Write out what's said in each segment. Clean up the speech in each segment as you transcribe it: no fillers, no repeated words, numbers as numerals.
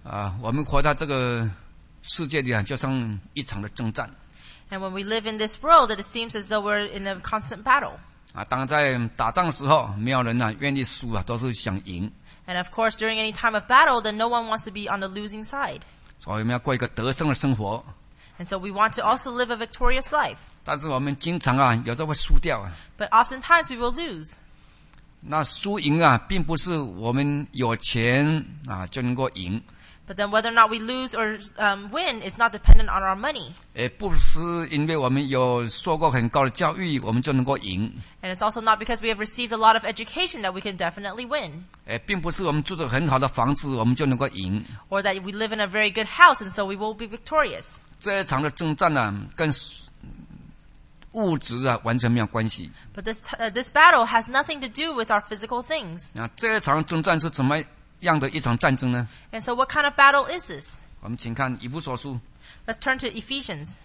我们活在这个世界里啊，就像一场的征战。 And when we live in this world, it seems as though we're in a constant battle. 当在打仗的时候，没有人愿意输啊，都是想赢。 And of course, during any time of battle, then no one wants to be on the losing side. 所以我们要过一个得胜的生活。 And so we want to also live a victorious life. 但是我们经常有时候会输掉啊。 But oftentimes we will lose. 那输赢并不是我们有钱就能够赢。 But then whether or not we lose or win is not dependent on our money. 也不是因为我们有受过很高的教育，我们就能够赢。 And it's also not because we have received a lot of education that we can definitely win. 并不是我们住着很好的房子，我们就能够赢。 Or that we live in a very good house and so we will be victorious. 这一场的征战跟物质完全没有关系。 But this battle has nothing to do with our physical things. 这一场征战是怎么样的一场战争呢？ And so what kind of battle is this? 我们请看以弗所书。 Let's turn to Ephesians.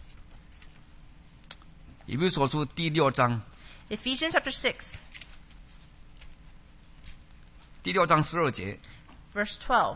以弗所书第6章。 Ephesians chapter 6. 第6章12节。 Verse 12.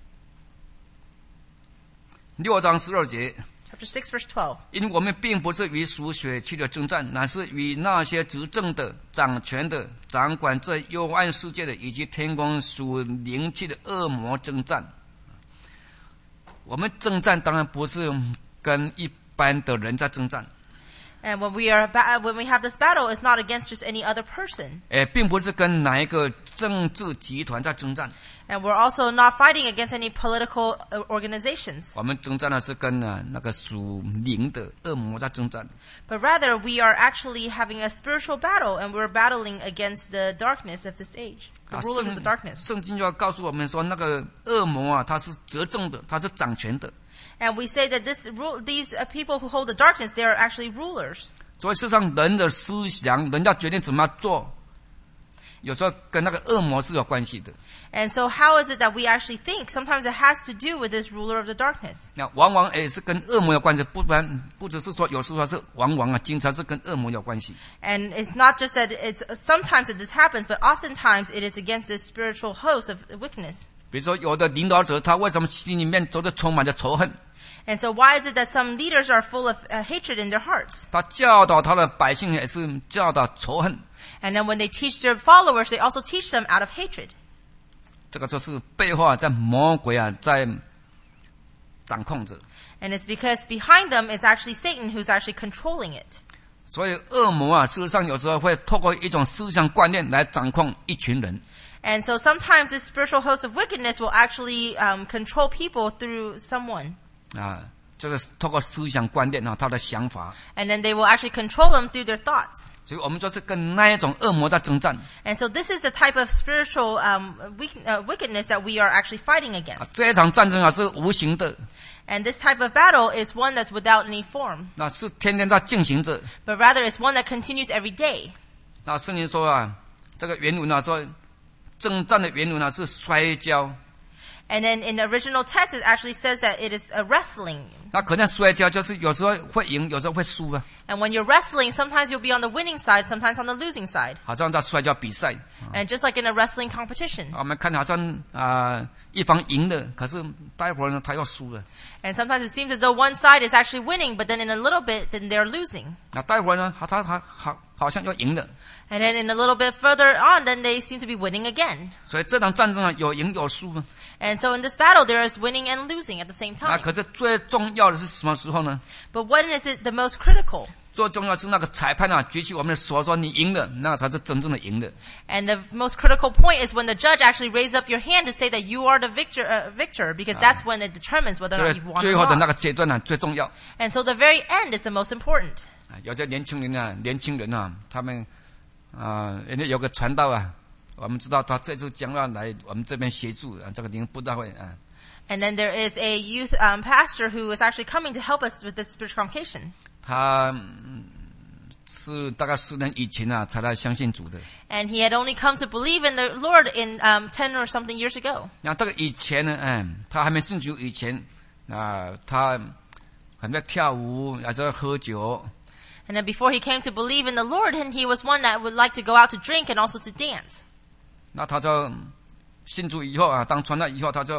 6章12节。 Chapter 6, verse 12. 因为我们并不是与属血气的征战，乃是与那些执政的、掌权的、掌管这幽暗世界的，以及天空属灵气的恶魔征战。我们征战当然不是跟一般的人在征战。 And when we have this battle, it's not against just any other person. 并不是跟哪一个政治集团在征战。 And we're also not fighting against any political organizations. 我们征战的是跟那个属灵的恶魔在征战。 But rather, we are actually having a spiritual battle, and we're battling against the darkness of this age, the rulers of the darkness. 圣经就要告诉我们说，那个恶魔他是执政的，他是掌权的。 And we say that these people who hold the darkness, they are actually rulers. 所以事实上，人的思想，人要决定怎么做，有时候跟那个恶魔是有关系的。 And so how is it that we actually think? Sometimes it has to do with this ruler of the darkness. 那往往也是跟恶魔有关系，不只是说有时候是往往经常是跟恶魔有关系。 And it's not just that sometimes that this happens, but oftentimes it is against the spiritual host of wickedness. 比如说，有的领导者他为什么心里面总是充满着仇恨？ And so why is it that some leaders are full of hatred in their hearts? 他教导他的百姓也是教导仇恨。 And then when they teach their followers, they also teach them out of hatred. 这个就是背后在魔鬼在掌控着。 And it's because behind them is actually Satan who's actually controlling it. 所以恶魔事实上有时候会透过一种思想观念来掌控一群人。 And so sometimes this spiritual host of wickedness will actually control people through someone. 就是透过思想观念他的想法。 And then they will actually control them through their thoughts. 所以我们就是跟那一种恶魔在征战。 And so this is the type of spiritual wickedness that we are actually fighting against. 这一场战争是无形的。 And this type of battle is one that's without any form. 那是天天在进行着。 But rather it's one that continues every day. 那圣经说这个原文说征战的原文是摔跤。 And then in the original text, it actually says that it is a wrestling. 那可能摔跤就是有时候会赢，有时候会输啊。 And when you're wrestling, sometimes you'll be on the winning side, sometimes on the losing side. 好像在摔跤比赛。 And just like in a wrestling competition. 我们看好像一方赢了，可是待会儿呢他又输了。 And sometimes it seems as though one side is actually winning, but then in a little bit, then they're losing. 那待会儿呢，他好像又赢了。 And then in a little bit further on, then they seem to be winning again. 所以这场战争有赢有输。 And so in this battle, there is winning and losing at the same time. 可是最重要的是什么时候呢？ But when is it the most critical? 最重要是那个裁判举起我们的手说你赢了，那才是真正的赢的。 And the most critical point is when the judge actually raises up your hand to say that you are the victor, because that's when it determines whether or not you've won or 最后的那个 lost. 阶段最重要。 And so the very end is the most important. 有些年轻人他们人家有个传道我们知道他这次将要来我们这边协助这个灵布道会 And then there is a youth pastor who is actually coming to help us with this spiritual convocation. 他是大概10年以前才来相信主的。 And he had only come to believe in the Lord in 10 or something years ago. 那这个以前呢，他还没信主以前，他很爱跳舞，还是喝酒。 And then before he came to believe in the Lord, and he was one that would like to go out to drink and also to dance. 那他就信主以后当传道以后，他就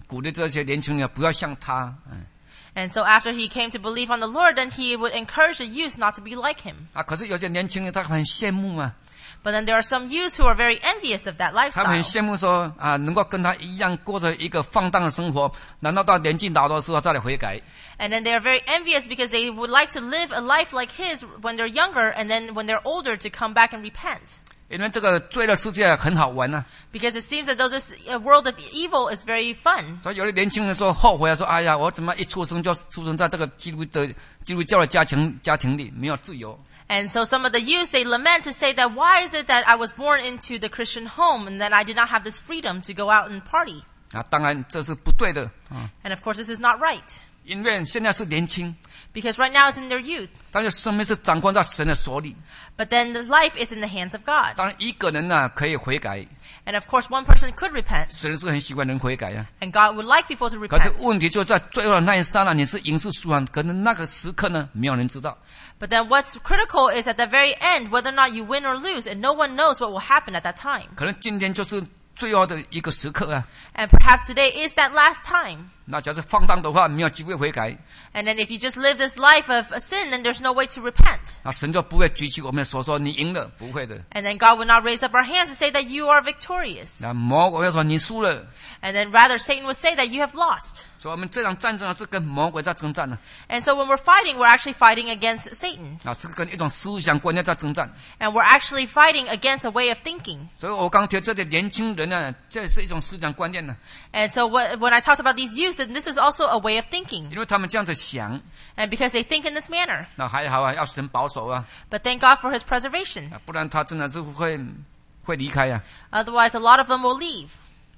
鼓励这些年轻人不要像他。 And so after he came to believe on the Lord, then he would encourage the youth not to be like him. 可是有些年轻人他很羡慕嘛。 But then there are some youths who are very envious of that 他们很 lifestyle. 羡慕说能够跟他一样过着一个放荡的生活，难道到年纪老的时候再来悔改？ And then they are very envious because they would like to live a life like his when they're younger, and then when they're older to come back and repent. 因为这个罪的世界很好玩啊。 Because it seems as though this world of evil is very fun. 所以有的年轻人说后悔啊，说哎呀，我怎么一出生就出生在这个基督教的家庭里，没有自由。 And so some of the youth, they lament to say that why is it that I was born into the Christian home and that I did not have this freedom to go out and party? 当然这是不对的。 And of course this is not right. 因为现在是年轻， Because right now it's in their youth. 但是生命是掌控在神的手里。 But then the life is in the hands of God. 当然一个人可以悔改， And of course one person could repent. 神是很喜欢人悔改啊。 And God would like people to 可是 repent. 问题就在最后的那一刹那，你是赢是输啊？可能那个时刻呢，没有人知道。 But then what's critical is at the very end, whether or not you win or lose, and no one knows what will happen at that time. 可能今天就是最后的一个时刻啊。 And perhaps today is that last time. 那假设放荡的话，没有机会悔改， And then if you just live this life of a sin, then there's no way to repent. 那神就不会举起我们的手说你赢了，不会的。 And then God will not raise up our hands to say that you are victorious. 那魔鬼要说你输了， And then rather Satan would say that you have lost. 所以我们这场战争是跟魔鬼在征战呢。 And so when we're fighting, we're actually fighting against Satan. 是跟一种思想观念在征战。 And we're actually fighting against a way of thinking. 所以我刚提这些年轻人呢，这也是一种思想观念呢， And so when I talked about these youth, then this is also a way of thinking. 因为他们这样子想， And because they think in this manner. 那还好啊，要神保守啊， But thank God for his preservation. 不然他真的是会离开啊。 Otherwise, a lot of them will leave.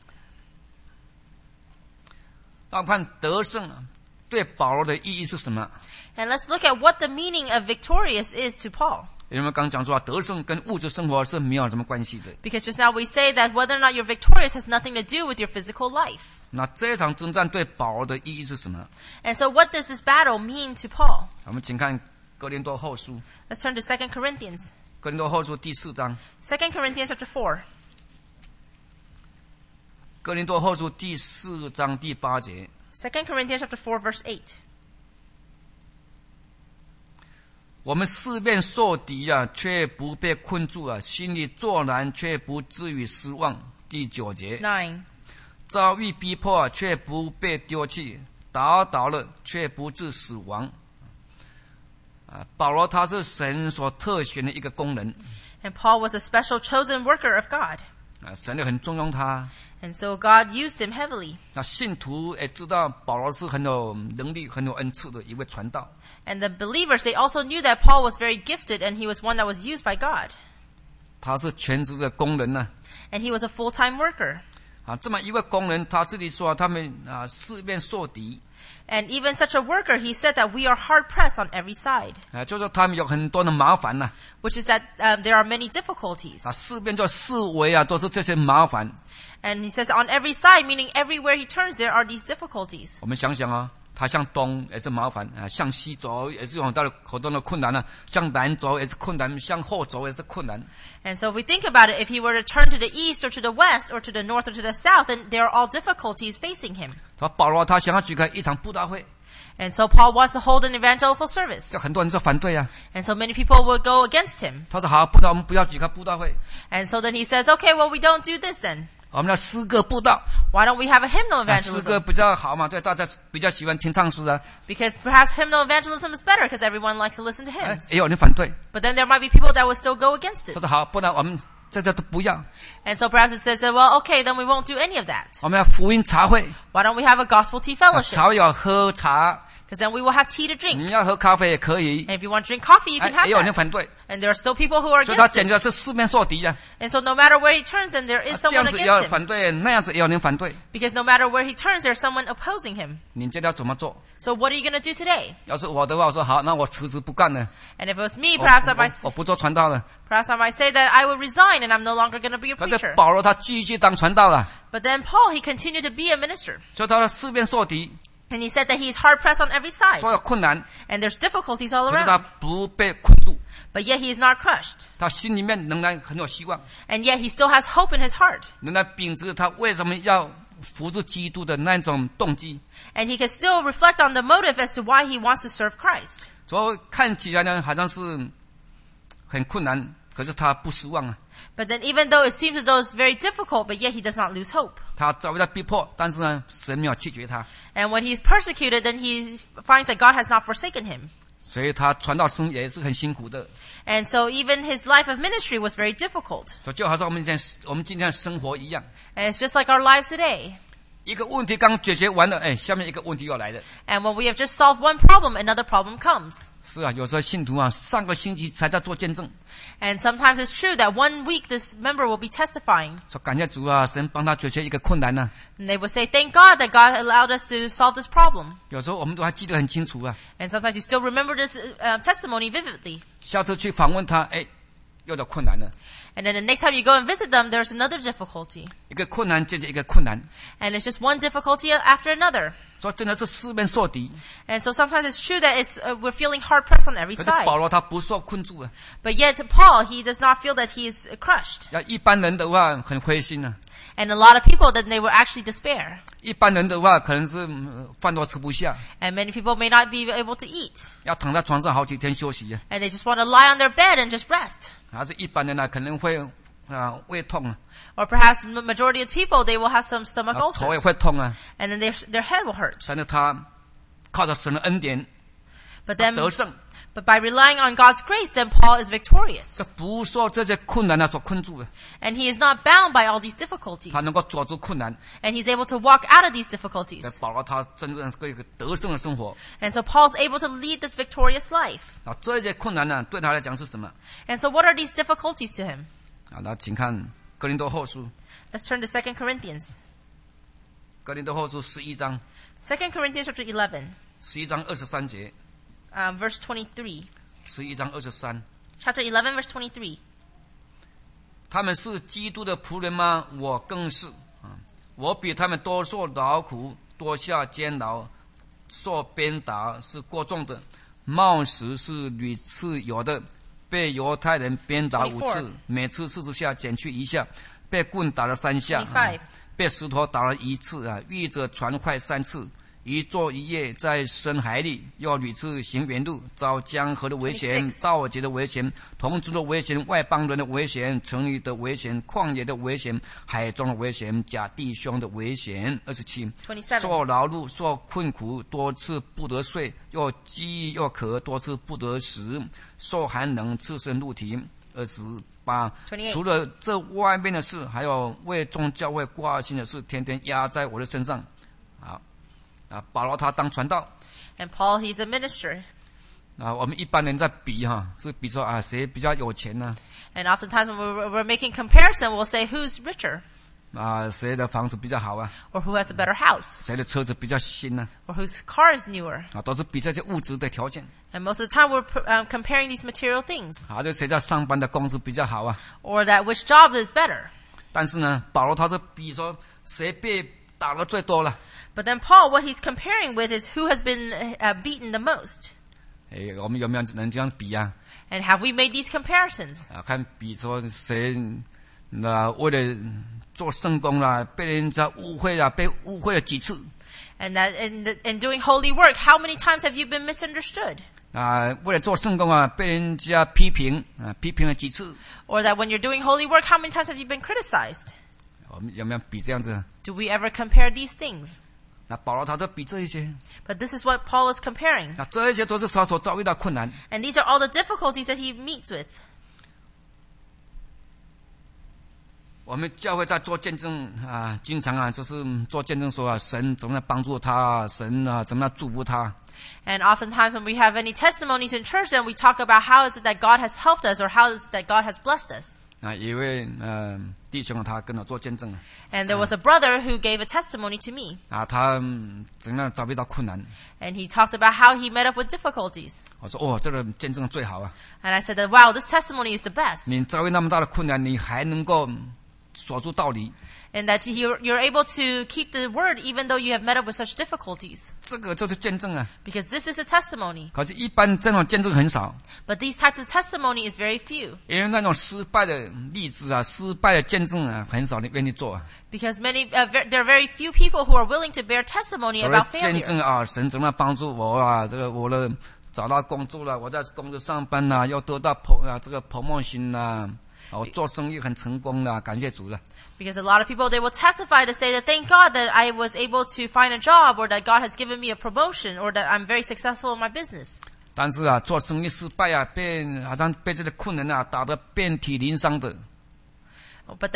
那我们看得胜对保罗的意义是什么？ And let's look at what the meaning of victorious is to Paul. 因为刚讲说得胜跟物质生活是没有什么关系的。 Because just now we say that whether or not you're victorious has nothing to do with your physical life. 那这场征战对保罗的意义是什么？ And so what does this battle mean to Paul? 我们请看哥林多后书， Let's turn to 2 Corinthians. 哥林多后书第4章， 2 Corinthians chapter 4. 哥林多后书第4章第8节。 2 Corinthians chapter 4 verse 8. 我们四面受敌啊，却不被困住啊；心里作难，却不至于失望。第9节， 9. 遭遇逼迫啊，却不被丢弃；打倒了，却不致死亡。保罗他是神所特选的一个工人， And Paul was a special chosen worker of God. 神也很重用他。 And so God used him heavily. 那信徒也知道保罗是很有能力、很有恩赐的一位传道。 And the believers, they also knew that Paul was very gifted and he was one that was used by God. 他是全职的工人呢。 And he was a full-time worker. 这么一位工人，他自己说他们四面受敌。 And even such a worker, he said that we are hard-pressed on every side. 就是他们有很多的麻烦呐。 Which is that there are many difficulties. 四边就四围都是这些麻烦。 And he says on every side, meaning everywhere he turns, there are these difficulties. 我们想想他向东也是麻烦向西走也是有很多的困难向南走也是困难，向后走也是困难。 And so if we think about it, if he were to turn to the east or to the west or to the north or to the south, then there are all difficulties facing him. 保罗他想要举开一场布道会。 And so Paul wants to hold an evangelical service. 很多人就反对啊。 And so many people would go against him. 他说好，不然我们不要举开布道会。 And so then he says, okay, well, we don't do this then. 我们要诗歌布道。 Why don't we have a hymnal 诗歌 evangelism? 比较好嘛，对，大家比较喜欢听唱诗啊。 Because perhaps hymnal evangelism is better because everyone likes to listen to hymns. 也有人反对。 But then there might be people that would still go against it. 他说好，不然我们这都不要。 And so perhaps it says, well, okay, then we won't do any of that. 我们要福音茶会。 Why don't we have a gospel tea fellowship? 茶要喝茶。 Because then we will have tea to drink. 你要喝咖啡也可以。 And if you want to drink coffee, you can have 也有人 that. 反对。 And there are still people who are 所以他 against 简 it. 直是四面受敌啊。 And so no matter where he turns, then there is 这 someone 样子也有 against 反 him. 对，那样子也有人反对。 Because no matter where he turns, there's someone opposing him. 你觉得要怎么做？ So what are you going to do today? 要是我的话，我说好，那我辞职不干了。 And if it was me, perhaps I might 我不做传道了。 perhaps I might say that I will resign and I'm no longer going to be a 可是 preacher. 保罗他继续当传道了， But then Paul, he continued to be a minister. 所以他的四面受敌， And he said that he's hard pressed on every side. 都有困难， And there's difficulties all 可是他 around. 不被困住， But yet he is not crushed. 他心里面仍然很有希望， And yet he still has hope in his heart. 仍然秉持他为什么要服侍基督的那种动机。 And he can still reflect on the motive as to why he wants to serve Christ. 所以看起来呢，好像是很困难，可是他不失望啊。 But then even though it seems as though it's very difficult, but yet he does not lose hope. 他遭遇到逼迫，但是呢，神没有弃绝他。 And when he's persecuted, then he finds that God has not forsaken him. 所以他传道生也是很辛苦的。 And so even his life of ministry was very difficult. 所以就好像我们今天的生活一样。 And it's just like our lives today. 一个问题刚解决完了，下面一个问题又来了。 And when we have just solved one problem, another problem comes. 是啊，有时候信徒啊，上个星期才在做见证。 And sometimes it's true that 1 week this member will be testifying. 说感谢主啊，神帮他解决一个困难呢。 And they will say, thank God that God allowed us to solve this problem. 有时候我们都还记得很清楚啊。 And sometimes you still remember this testimony vividly. 下次去访问他，又有困难了。 And then the next time you go and visit them, there's another difficulty. 一个困难接着一个困难。 And it's just one difficulty after another. 所以真的是四面受敌。 And so sometimes it's true that we're feeling hard pressed on every 可是 side. 保罗他不受困住啊。 But yet Paul, he does not feel that he is crushed. 要一般人的话很灰心啊。 And a lot of people, then they will actually despair. 一般人的话可能是饭都吃不下。 And many people may not be able to eat. 要躺在床上好几天休息啊。 And they just want to lie on their bed and just rest. 还是一般人呢，可能会胃痛啊。 Or perhaps the majority of people, they will have some stomach 头也 ulcers. 会痛啊。 And then their head will hurt. 但是他靠着神的恩典 But then, 得胜。 but by relying on God's grace, then Paul is victorious. 这不受这些困难所困住的。 And he is not bound by all these difficulties. 他能够走出困难。 And he's able to walk out of these difficulties. 这保罗他真正是一个得胜的生活。 And so Paul's able to lead this victorious life. 这些困难呢，对他来讲是什么？ And so what are these difficulties to him? 那请看哥林多后书。 Let's turn to 2 Corinthians. 哥林多后书11章。 2 Corinthians chapter 11. 11章23节。 Verse 23. 11章23。 Chapter 11, verse 23. 他们是基督的仆人吗？我更是。我比他们多受劳苦，多下监牢，受鞭打是过重的，冒死是屡次有的，被犹太人鞭打5次，每次40下减去1下，被棍打了3下，被石头打了1次遇着船坏3次，一坐一夜在深海里，又屡次行远路，遭江河的危险、盗劫的危险、同族的危险、外邦人的危险、城里的危险、旷野的危险、海中的危险、假弟兄的危险。27，受劳碌、受困苦，多次不得睡，又饥又渴，多次不得食，受寒冷，赤身露体。28，除了这外面的事，还有为众教会挂心的事，天天压在我的身上。保罗他当传道 ，and Paul he's a minister. 我们一般人在比是比说谁比较有钱呢 ？And oftentimes when we're making comparison, we'll say who's richer. 谁的房子比较好啊 ？Or who has a better house? 谁的车子比较新呢 ？Or whose car is newer? 都是比这些物质的条件。 And most of the time we're comparing these material things. 就谁在上班的公司比较好啊 ？Or that which job is better? 但是呢，保罗他是比说谁被打得最多了。 But then Paul, what he's comparing with is who has been beaten the most. 我们有没有人这样比啊 ？And have we made these comparisons? 看比说谁为了做圣工啦，被人家误会了，被误会了几次。 And that in doing holy work, how many times have you been misunderstood? 为了做圣工被人家批评了几次。 Or that when you're doing holy work, how many times have you been criticized? 我们有没有比这样子 ？Do we ever compare these things? 保罗他就比这一些。 But this is what Paul is comparing. 这一些都是他所遭遇到困难。 And these are all the difficulties that he meets with. 我们教会在做见证经常就是做见证说神怎么样帮助他，神怎么样祝福他。 And oftentimes when we have any testimonies in church, then we talk about how is it that God has helped us, or how is it that God has blessed us. 一位弟兄他跟我做见证。 And there was a brother who gave a testimony to me. 他怎样遭遇到困难。 And he talked about how he met up with difficulties. 我说这个见证最好啊。 And I said that wow, this testimony is the best. 你遭遇那么大的困难，你还能够锁住道理。 And that you're able to keep the word even though you have met up with such difficulties. 这个就是见证啊。 Because this is a testimony. 可是，一般这种见证很少。 But these types of testimony is very few. 因为那种失败的例子啊，失败的见证啊，很少人愿意做啊。 Because there are very few people who are willing to bear testimony about failure. 见证啊，神怎么帮助我啊？这个我的找到工作了，我在公司上班啦，又得到这个 promotion 啦，我做生意很成功啦，感谢主了。 Because a lot of people, they will testify to say that thank God that I was able to find a job, or that God has given me a promotion, or that I'm very successful in my business. 但是啊，做生意失败啊，好像被这个困难啊打得遍体鳞伤的。 But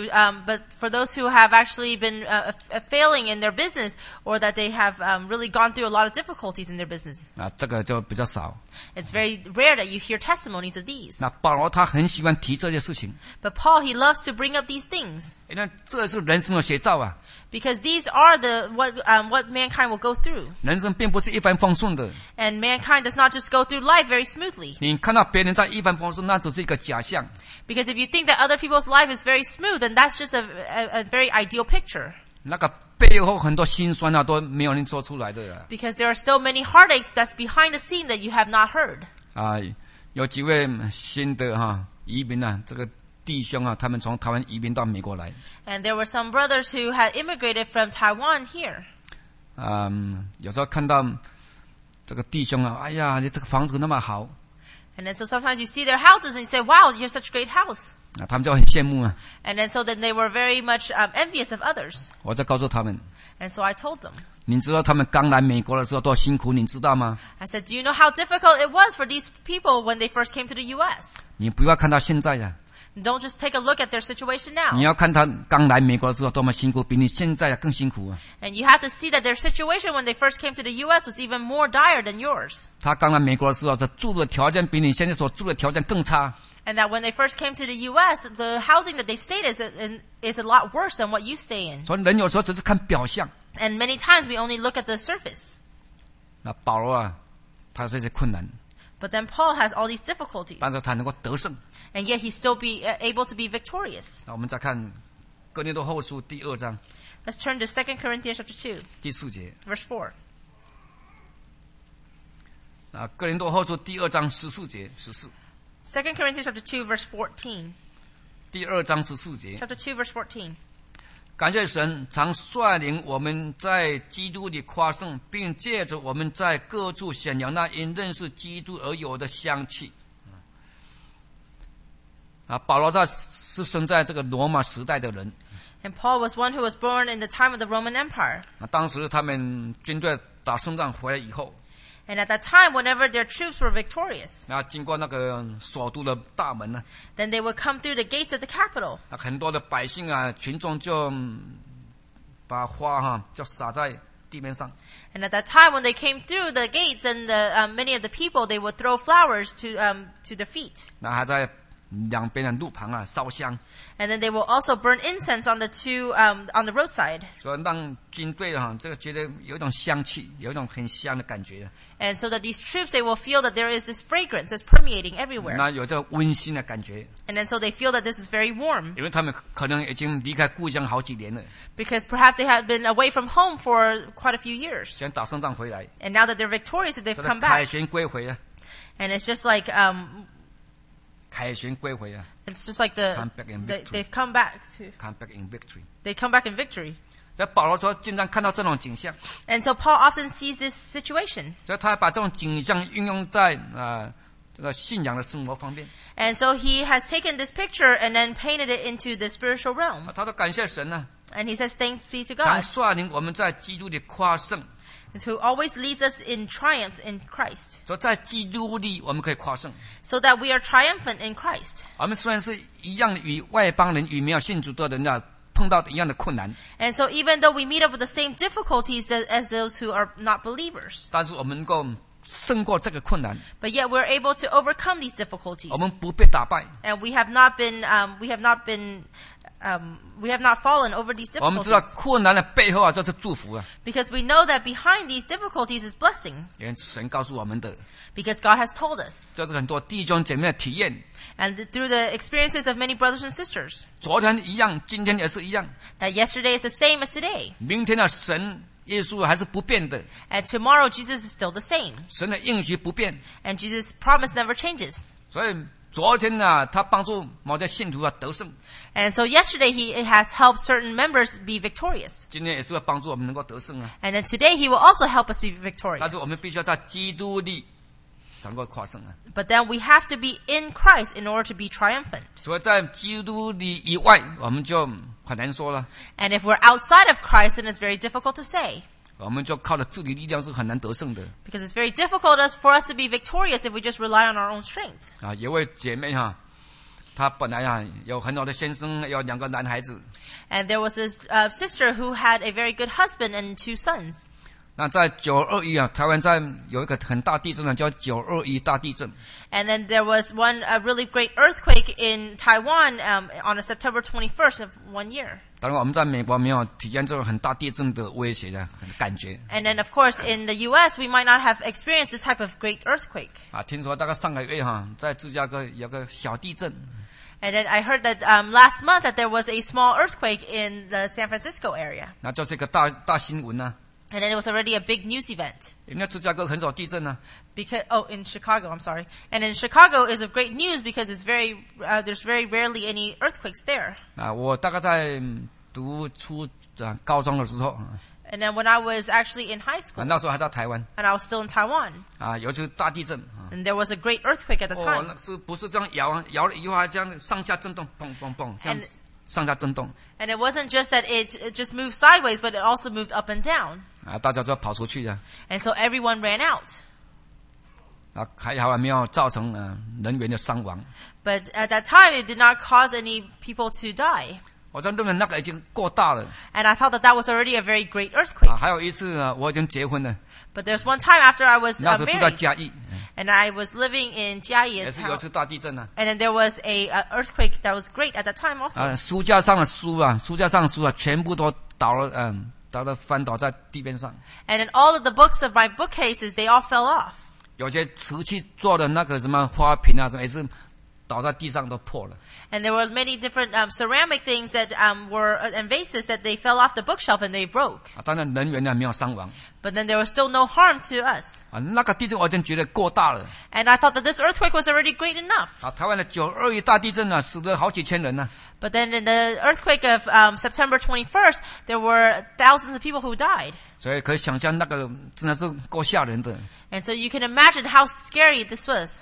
for those who have actually been failing in their business, or that they have really gone through a lot of difficulties in their business. 啊，这个就比较少。 It's very rare that you hear testimonies of these. 那保罗他很喜欢提这些事情。 But Paul, he loves to bring up these things. 因为这是人生的写照啊。 Because these are what mankind will go through. 人生并不是一帆风顺的。 And mankind does not just go through life very smoothly. 你看到别人在一帆风顺，那只是一个假象。 Because if you think that other people's life is very smooth, then that's just a very ideal picture. 那个背后很多辛酸啊，都没有人说出来的。 Because there are still many heartaches that's behind the scene that you have not heard. 啊，有几位新的移民啊，这个弟兄啊，他们从台湾移民到美国来。 And there were some brothers who had immigrated from Taiwan here. 有时候看到这个弟兄啊，哎呀，你这个房子那么好。 And then so sometimes you see their houses and you say, wow, you have such a great house. 啊，他们就很羡慕啊。 And then so then they were very much envious of others. 我在告诉他们。 And so I told them. 你知道他们刚来美国的时候多辛苦，你知道吗？ I said, do you know how difficult it was for these people when they first came to the U.S.? 你不要看到现在呀。 Don't just take a look at their situation now. 你要看他刚来美国的时候多么辛苦，比你现在更辛苦啊。 And you have to see that their situation when they first came to the U.S. was even more dire than yours. 他刚来美国的时候，这住的条件比你现在所住的条件更差。 And that when they first came to the U.S., the housing that they stayed is a lot worse than what you stay in. 所以人有时候只是看表象。 And many times we only look at the surface. 那保罗啊，他有这些困难。 But then Paul has all these difficulties. 但是他能够得胜。 And yet he still able to be victorious. 那我们再看哥林多后书第2章。 Let's turn to 2 Corinthians chapter 2. 第4节。 Verse 4. 啊，哥林多后书第2章14节14。 2 Corinthians chapter 2 verse 14. 第2章14节。 Chapter 2 verse 14. 感谢神常率领我们在基督里夸胜，并借着我们在各处显扬那因认识基督而有的香气。啊，保罗是生在这个罗马时代的人。 And Paul was one who was born in the time of the Roman Empire. 啊，当时他们军队打胜仗回来以后。 And at that time, whenever their troops were victorious, 那经过那个首都的大门呢 then they would come through the gates of the capital. 那很多的百姓啊，群众就把花就撒在地面上。 And at that time, when they came through the gates, and many of the people, they would throw flowers to their feet. 那还在两边的路旁啊烧香。 And then they will also burn incense on the roadside. 所以让军队这个觉得有一种香气，有一种很香的感觉。 And so that these troops, they will feel that there is this fragrance that's permeating everywhere. 那有这温馨的感觉。 And then so they feel that this is very warm. 因为他们可能已经离开故乡好几年了。 Because perhaps they have been away from home for quite a few years. 先打胜仗回来。 And now that they're victorious, they've come back. 凯旋归回啊。 And it's just like 凯旋归回啊。 It's just like they've come back in victory. They come back in victory. 在保罗说，经常看到这种景象。 And so Paul often sees this situation. 所以他把这种景象运用在这个信仰的生活方面。 And so he has taken this picture and then painted it into the spiritual realm. 他说感谢神啊。 And he says, "Thanks be to God." 常率领我们在基督里夸胜。 Who always leads us in triumph in Christ. 所以在基督里我们可以夸胜。 So that we are triumphant in Christ. 我们虽然是一样与外邦人与没有信主的人碰到一样的困难。 And so even though we meet up with the same difficulties as those who are not believers. 但是我们能够胜过这个困难。 But yet we're able to overcome these difficulties. 我们不被打败。 And we have not been we have not fallen over these 我们知道 difficulties. 困难的背后啊，就是祝福啊。 Because we know that behind these difficulties is blessing. 因为神告诉我们的， Because God has told us. 这是很多弟兄姐妹的体验。 And through the experiences of many brothers and sisters. 昨天一样，今天也是一样。 That yesterday is the same as today. 明天的神耶稣还是不变的， And tomorrow Jesus is still the same. 神的应许不变。 And Jesus' promise never changes. 所以昨天呢，他帮助某些信徒啊得胜， And so yesterday it has helped certain members be victorious. 今天也是要帮助我们能够得胜啊。 And then today he will also help us be 但 victorious. 是我们必须要在基督里才能够夸胜啊。 But then we have to be in Christ in order to be triumphant. 所以在基督里以外，我们就很难说了， And if we're outside of Christ, then it's very difficult to say. 我们就靠着自己力量是很难得胜的 Because it's very difficult for us to be victorious if we just rely on our own strength. 啊。有位姐妹哈，她本来啊有很好的先生，有2个男孩子。 And there was this sister who had a very good husband and 2 sons. 那在921啊，台湾在有一个很大地震呢，叫921大地震。 And then there was one really great earthquake in Taiwan on a September 21st of one year. 当然我们在美国没有体验这种很大地震的威胁的感觉 And then, of course, in the U.S., we might not have experienced this type of great earthquake. 啊。听说大概上个月哈，在芝加哥有个小地震 And then I heard that last month that there was a small earthquake in the San Francisco area. 那就是一个大新闻啊。 And then it was already a big news event. 因为芝加哥很少地震啊， Because in Chicago, I'm sorry. And in Chicago is of great news because it's there's very rarely any earthquakes there. 啊，我大概在读高中的时候 And then when I was actually in high school, 那时候还在台湾 and I was still in Taiwan, 啊，有一次大地震啊。 and there was a great earthquake at the 哦， time. 那是不是这样摇了以后还这样上下震动，砰砰砰，这样 And- 上下震动 And it wasn't just that it just moved sideways, but it also moved up and down. 啊，大家都跑出去啊。 And so everyone ran out. 啊，还好没有造成人员的伤亡。 But at that time, it did not cause any people to die. 我真认为那个已经够大了 And I thought that was already a very great earthquake. 啊。还有一次我已经结婚了， But there's one time after I was 那时候住在 married, 嘉义， and I was living in Jiayi, 也是有一次大地震啊。 and then there was a earthquake that was great at that time also. 啊，书架上的书啊，全部都倒了，翻倒在地面上。 And then all of the books of my bookcases, they all fell off. 有些瓷器做的那个什么花瓶啊，什么也是倒在地上都破了。 And there were many different ceramic things that were and vases that they fell off the bookshelf and they broke. 啊，当然人员呢没有伤亡 But then there was still no harm to us. 啊。那个地震我已经觉得够大了 And I thought that this earthquake was already great enough. 啊。台湾的921大地震啊，死了好几千人呢、 But then in the earthquake of September 21st, there were thousands of people who died. 所以可以想象那个真的是够吓人的 And so you can imagine how scary this was.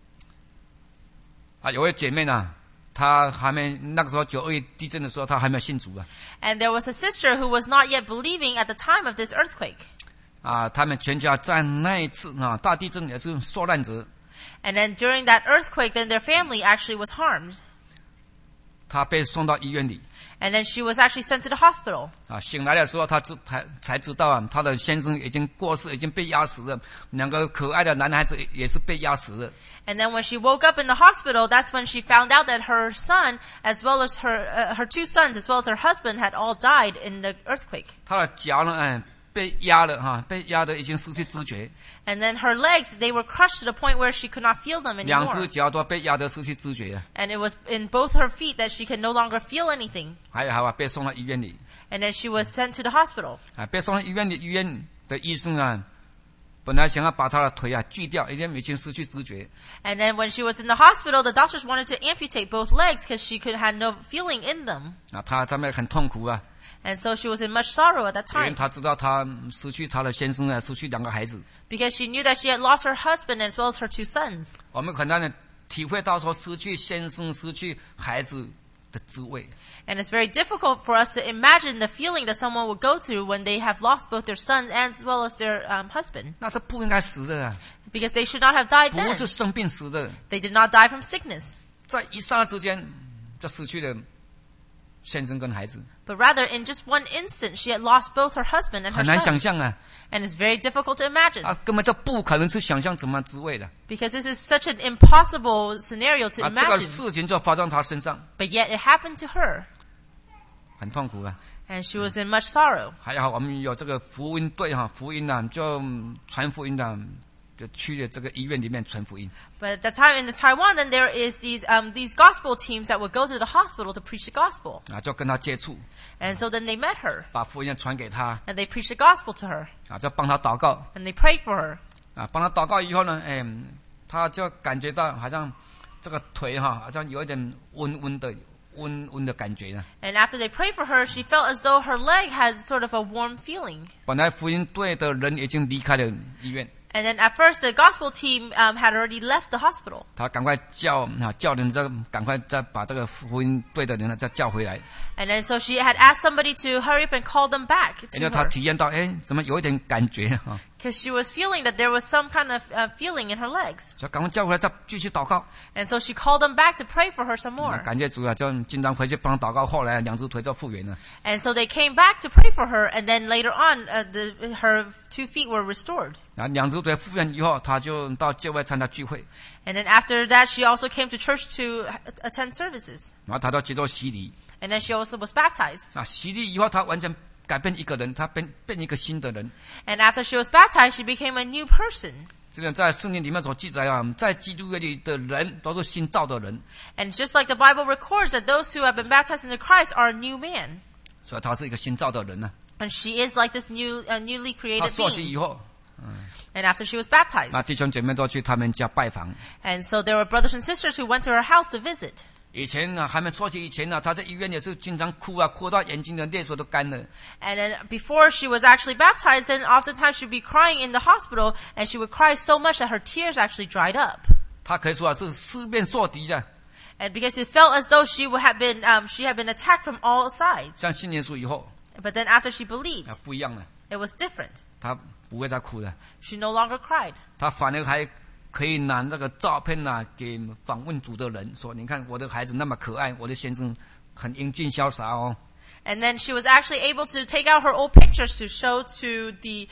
啊。有位姐妹呢，她还没那个时候921地震的时候，她还没有信主啊。 And there was a sister who was not yet believing at the time of this earthquake. 啊，他们全家在那一次啊大地震也是受难者。 And then during that earthquake, then their family actually was harmed. 她被送到医院里 And then she was actually sent to the hospital. 啊，醒来的时候，她才知道啊，她的先生已经过世，已经被压死了。2个可爱的男孩子也是被压死了。 And then when she woke up in the hospital, that's when she found out that her son, as well as her 2 sons, as well as her husband, had all died in the earthquake. 她的脚呢，被压了哈，被压得已经失去知觉。 And then her legs, they were crushed to the point where she could not feel them 2 只 anymore. 脚都被压得失去知觉啊。 And it was in both her feet that she could no longer feel anything. 还好啊，被送到医院里 And then she was sent to the hospital. 啊，被送到医院里，医院的医生啊，本来想要把她的腿啊锯掉，已经失去知觉。 And then when she was in the hospital, the doctors wanted to amputate both legs because she had no feeling in them. 啊，她们很痛苦啊， And so she was in much sorrow at that 因为 time 她知道她失去她的先生啊，失去2个孩子。 because she knew that she had lost her husband as well as her 2 sons. 我们很难的体会到说失去先生、失去孩子的滋味。 And it's very difficult for us to imagine the feeling that someone would go through when they have lost both their son as well as their husband. 那是不应该死的啊， Because they should not have died 不 then. 是生病死的， They did not die from sickness. 在一刹那之间就失去了先生跟孩子， But rather, in just one instant, she had lost both her husband and her 很难想 son. 象啊， And it's very difficult to imagine. 啊，根本就不可能去想象怎么滋味的 Because this is such an impossible scenario to 啊，这个 imagine. 事情就发生在他身上。 But yet it happened to her. 很痛苦啊。 and she was in much sorrow. 还好我们有这个福音队哈，福音啊就传福音的，就去了这个医院里面传福音。 But at that time in Taiwan, then there is these gospel teams that would go to the hospital to preach the gospel. 啊，就跟他接触， And so then they met her, 把福音传给他， and they preached the gospel to her, 啊，就帮他祷告， and they prayed for her. 啊，帮他祷告以后呢，他就感觉到好像这个腿哈，好像有一点温温的感觉呢。 And after they prayed for her, she felt as though her leg had sort of a warm feeling. 本来福音队的人已经离开了医院， And then at first, the gospel team had already left the hospital. 他赶快叫人再赶快再把这个福音队的人呢再叫回来， And then so she had asked somebody to hurry up and call them back 因 to 为他 her. 体验到怎么有一点感觉哈， Because she was feeling that there was some kind of feeling in her legs. 就赶快叫回来再继续祷告。 And so she called them back to pray for her some 那 more. 感谢主啊，就经常回去帮他祷告，后来两只腿就复原了。 And so they came back to pray for her, and then later on, her 2 feet were restored. 然后两只腿复原以后，他就到教会参加聚会， And then after that, she also came to church to attend services. 然后他就接受洗礼。 And then she also was baptized. 啊，洗礼以后，他完全改变一个人，他变一个新的人。 And after she was baptized, she became a new person. 这个在圣经里面所记载啊，在基督里的人都是新造的人， And just like the Bible records that those who have been baptized into Christ are a new man. 所以他是一个新造的人呢。 And she is like this newly 他 created 受洗 being. 以后， And after she was baptized. 那弟兄姐妹都去他们家拜访。 And so there were brothers and sisters who went to her house to visit. 以前呢，还没受洗以前呢，他在医院也是经常哭啊，哭到眼睛的泪水都干了。 And then before she was actually baptized, then oftentimes she'd be crying in the hospital, and she would cry so much that her tears actually dried up. 他可以说啊，是四面受敌的。 And because it felt as though she had been attacked from all sides. 像信耶稣以后 But then after she believed, 啊，不一样了， it was different. 他不会再哭了， She no longer cried. 他反而还可以拿那个照片啊，给访问组的人说：“你看我的孩子那么可爱，我的先生很英俊潇洒哦。” And then she was actually able to take out her old pictures to show to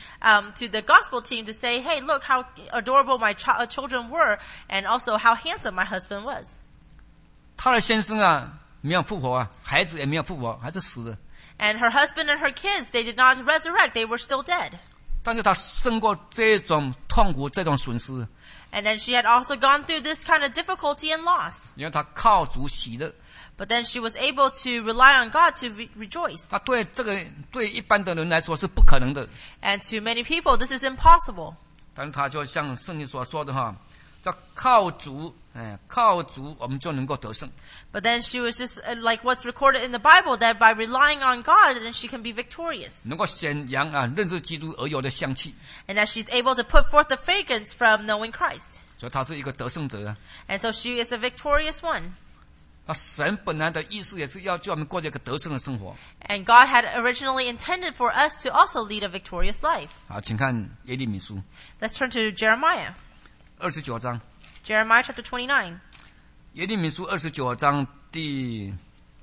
the gospel team to say, hey, look how adorable my children were, and also how handsome my husband was. 他的先生啊，没有复活啊，孩子也没有复活，还是死了。 And her husband and her kids, they did not resurrect. They were still dead. 但是他胜过这种痛苦、这种损失， And then she had also gone through this kind of difficulty and loss. 因为他靠主喜乐。 But then she was able to rely on God to rejoice. 那对一般的人来说是不可能的， And to many people, this is impossible. 但是他就像圣经所说的哈，叫靠主，靠主我们就能够得胜。 But then she was just like what's recorded in the Bible, that by relying on God, then she can be victorious. 能够显扬啊认识基督而有的香气， And that she's able to put forth the fragrance from knowing Christ. 所以他是一个得胜者啊。 And so she is a victorious one. 那神本来的意思也是要叫我们过这个得胜的生活。 And God had originally intended for us to also lead a victorious life. 好，请看耶利米书 Let's turn to Jeremiah. 29章， Jeremiah chapter 29. 耶利米书29章第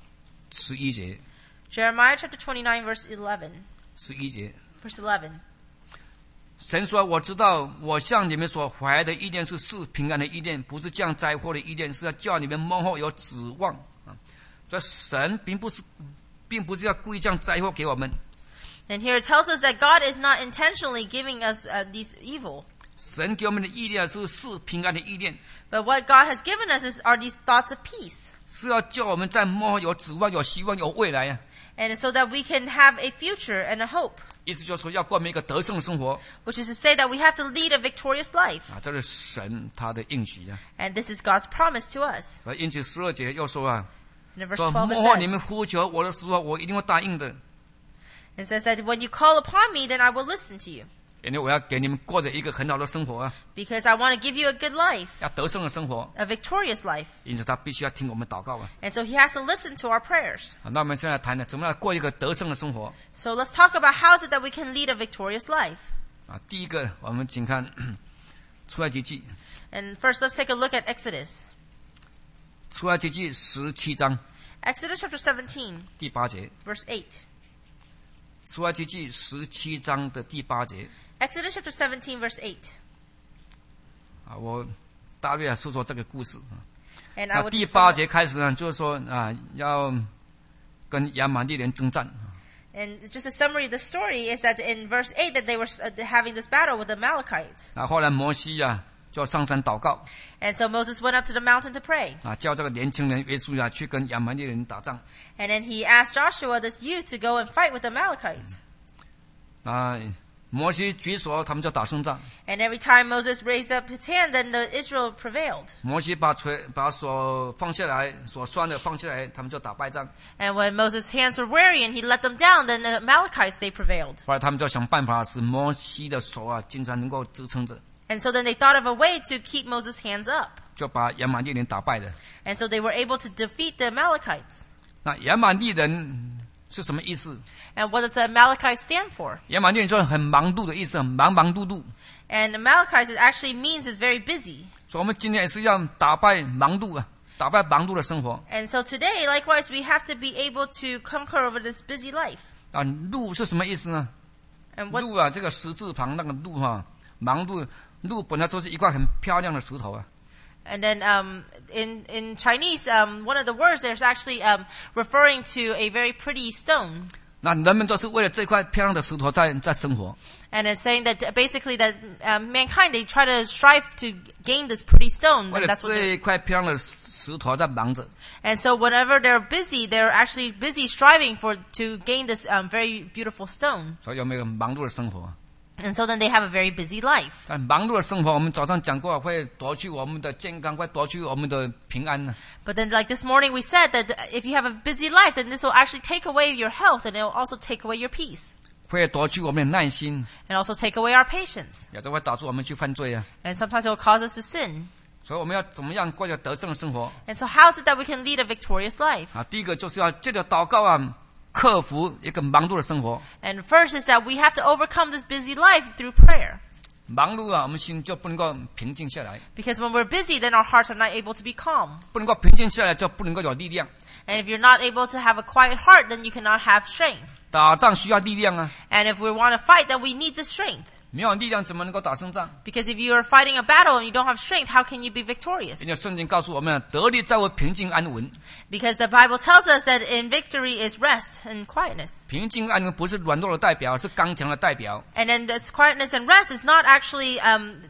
11节 Jeremiah chapter 29 verse 11. ，11节。 Verse 11. 神说：“我知道，我向你们所怀的意念是赐平安的意念，不是降灾祸的意念，是要叫你们幕后有指望啊。所以神并不是要故意降灾祸给我们， And here it tells us that God is not intentionally giving us these evil. 神给我们的意念是赐平安的意念， But what God has given us are these thoughts of peace. 是要叫我们在幕后有指望、有希望、有未来啊。 And so that we can have a future and a hope. 意思就是说，要过我们一个得胜的生活 Which is to say that we have to lead a victorious life. 啊，这是神他的应许啊。 And this is God's promise to us. 而因此12节又说啊， And in verse 说 12 幕后 it 你们 says, 呼求我的时候，我一定会答应的， it says that when you call upon me, then I will listen to you. 因为我要给你们过着一个很好的生活啊， Because I want to give you a good life, 要得胜的生活。 a victorious life. 因此他必须要听我们祷告啊。 And so he has to listen to our prayers. 好，那我们现在谈的怎么样过一个得胜的生活 So let's talk about how is it that we can lead a victorious life. 啊？第一个，我们请看出埃及记， And first, let's take a look at Exodus. 出埃及记17章 Exodus chapter 17, 第8节， verse 8. 出埃及记17章的第8节 Exodus chapter 17, verse 8. 啊，我大略说说这个故事啊。 And I 那 would 第 just 8节开始呢，就是说啊，要跟亚玛力人征战。 And just a summary of the story is that in verse 8 that they were having this battle with the Amalekites. 那后来摩西啊就上山祷告 And so Moses went up to the mountain to pray. 啊，叫这个年轻人约书亚去跟亚玛力人打仗。 And then he asked Joshua, this youth, to go and fight with the Amalekites. 啊，摩西举手，他们就打胜仗。 And every time Moses raised up his hand, then the Israel prevailed. 摩西把手放下来，手酸的放下来，他们就打败仗。 And when Moses' hands were weary and he let them down, then the Amalekites, they prevailed. 后来他们就想办法使摩西的手啊，经常能够支撑着， And so then they thought of a way to keep Moses' hands up. 就把亚玛力人打败了。 And so they were able to defeat the Amalekites. 那亚玛力人是什么意思？ And what does the Amalekites stand for? 亚玛力人说很忙碌的意思，忙忙碌碌。 And Amalekites, it actually means it's very busy. 所以我们今天也是要打败忙碌啊，打败忙碌的生活。 And so today, likewise, we have to be able to conquer over this busy life. 啊，碌是什么意思呢？ And what 碌啊，这个石字旁那个碌哈，忙碌，碌本来就是一块很漂亮的石头啊。 And then in Chinese, one of the words there's actually referring to a very pretty stone. 那人们都是为了这块漂亮的石头在生活。 And it's saying that basically that mankind, they try to strive to gain this pretty stone. 为 And 了 that's what 这一块漂亮的石头在忙着。 and so whenever they're busy, they're actually busy striving to gain this very beautiful stone. 所以有没有忙碌的生活？ And so then they have a very busy life. 但忙碌的生活，我们早上讲过，会夺去我们的健康，会夺去我们的平安呢。 But then like this morning we said that if you have a busy life, then this will actually take away your health and it will also take away your peace. 会夺去我们的耐心， And also take away our patience. 有时候会导致我们去犯罪啊。 And sometimes it will cause us to sin. 所以我们要怎么样过着得胜的生活 And so how is it that we can lead a victorious life? 啊？第一个就是要借着祷告啊，克服一个忙碌的生活。 And first is that we have to overcome this busy life through prayer. 忙碌啊，我们心就不能够平静下来， Because when we're busy, then our hearts are not able to be calm. 不能够平静下来，就不能够有力量。 And if you're not able to have a quiet heart, then you cannot have strength. 打仗需要力量啊， And if we want to fight, then we need the strength. 没有力量怎么能够打胜仗？ Because if you are fighting a battle and you don't have strength, how can you be victorious? 因为圣经告诉我们，得力在乎平静安稳。 Because the Bible tells us that in victory is rest and quietness. 平静安稳不是软弱的代表，是刚强的代表。 And then this quietness and rest is not actually,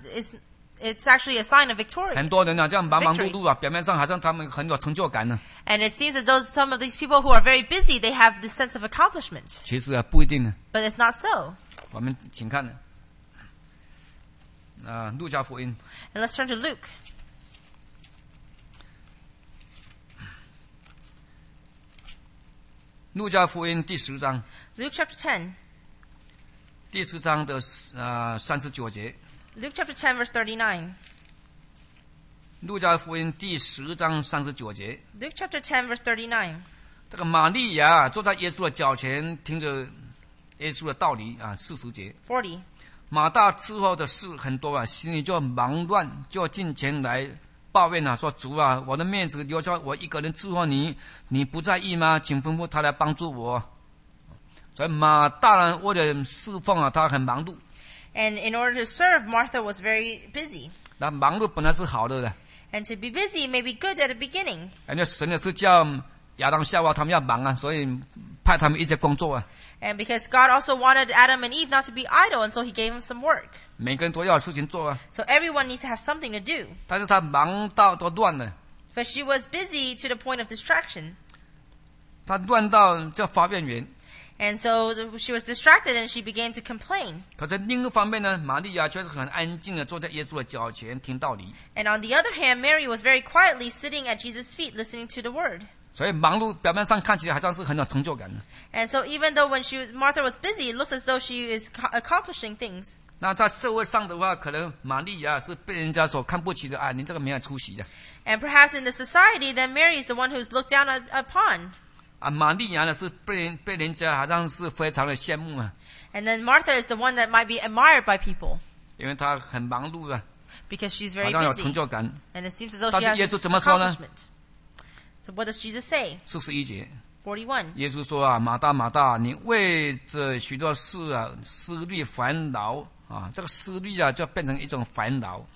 it's actually a sign of victory. 很多人啊，这样忙忙碌碌啊，表面上好像他们很有成就感呢， And it seems that some of these people who are very busy, they have this sense of accomplishment. 其实啊不一定呢。 But it's not so. 我们请看呢，路加福音 And let's turn to Luke. 路加福音第10章， Luke chapter 10. 第10章的39节。 Luke chapter 10 verse 39. 路加福音第10章39节， Luke chapter 10 verse 39. 这个玛利亚坐在耶稣的脚前，听着耶稣的道理啊。40节， 40. 马大伺候的事很多啊，心里就忙乱，就进前来抱怨啊，说主啊，我的面子留下我一个人伺候你，你不在意吗？请吩咐他来帮助我。所以马大人为了侍奉啊，他很忙碌。 And in order to serve, Martha was very busy. 那忙碌本来是好的， And to be busy may be good at the beginning. 人家神也是叫亚当夏娃他们要忙啊，所以派他们一些工作啊。 And because God also wanted Adam and Eve not to be idle, and so he gave them some work. 每个人都要有事情做啊， So everyone needs to have something to do. 但是他忙到都乱了， But she was busy to the point of distraction. 他乱到叫发怨言。 And so she was distracted and she began to complain. 可是另一方面呢，玛利亚却是很安静的坐在耶稣的脚前听道理。 And on the other hand, Mary was very quietly sitting at Jesus' feet listening to the word. 所以忙碌表面上看起来好像是很有成就感的。 And so even though when Martha was busy, it looks as though she is accomplishing things. 那在社会上的话，可能玛利亚是被人家所看不起的啊，你这个没有出息的。 And perhaps in the society, then Mary is the one who's looked down upon. 啊，玛利亚呢是被人家好像是非常的羡慕啊， And then Martha is the one that might be admired by people 因为她很忙碌啊， because she's 好 very 像有 busy. 成就感。 And it seems as though 但 she 是 has 耶稣 this 怎么说呢？ accomplishment. So what does Jesus say? 41节， 41. 耶稣说啊，马大马大，你为着许多事啊思虑烦恼啊，这个思虑啊就变成一种烦恼。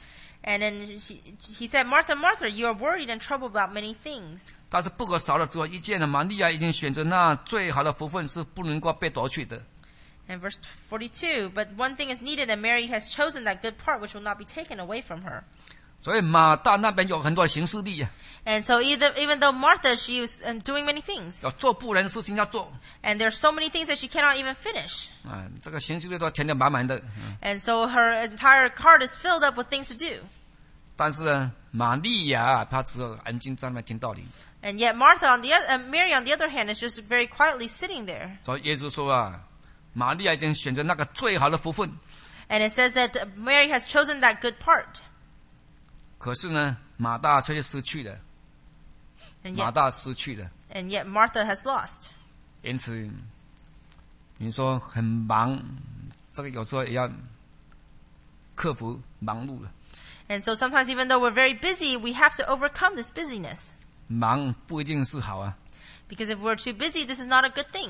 And then he said, Martha, Martha, you are worried and troubled about many things. 但是不可少的只有一件呢，玛利亚已经选择那最好的福分，是不能够被夺去的。 And verse 42, but one thing is needed, and Mary has chosen that good part which will not be taken away from her. 所以马大那边有很多行事力啊， And so even though Martha, she was doing many things. 要做不能事情要做 And there are so many things that she cannot even finish. 啊，这个行事力都填得满满的。 And so her entire cart is filled up with things to do. 但是呢，玛利亚她只有安静在那边听道理。 And yet Mary on the other hand is just very quietly sitting there. 所以耶稣说啊，玛利亚已经选择那个最好的福分， And it says that Mary has chosen that good part. 可是呢，马大却失去了， And 马 yet, 大失去了。 and yet Martha has lost. 因此，你说很忙，这个有时候也要克服忙碌了。 And so sometimes even though we're very busy, we have to overcome this busyness. 忙不一定是好啊， Because if we're too busy, this is not a good thing.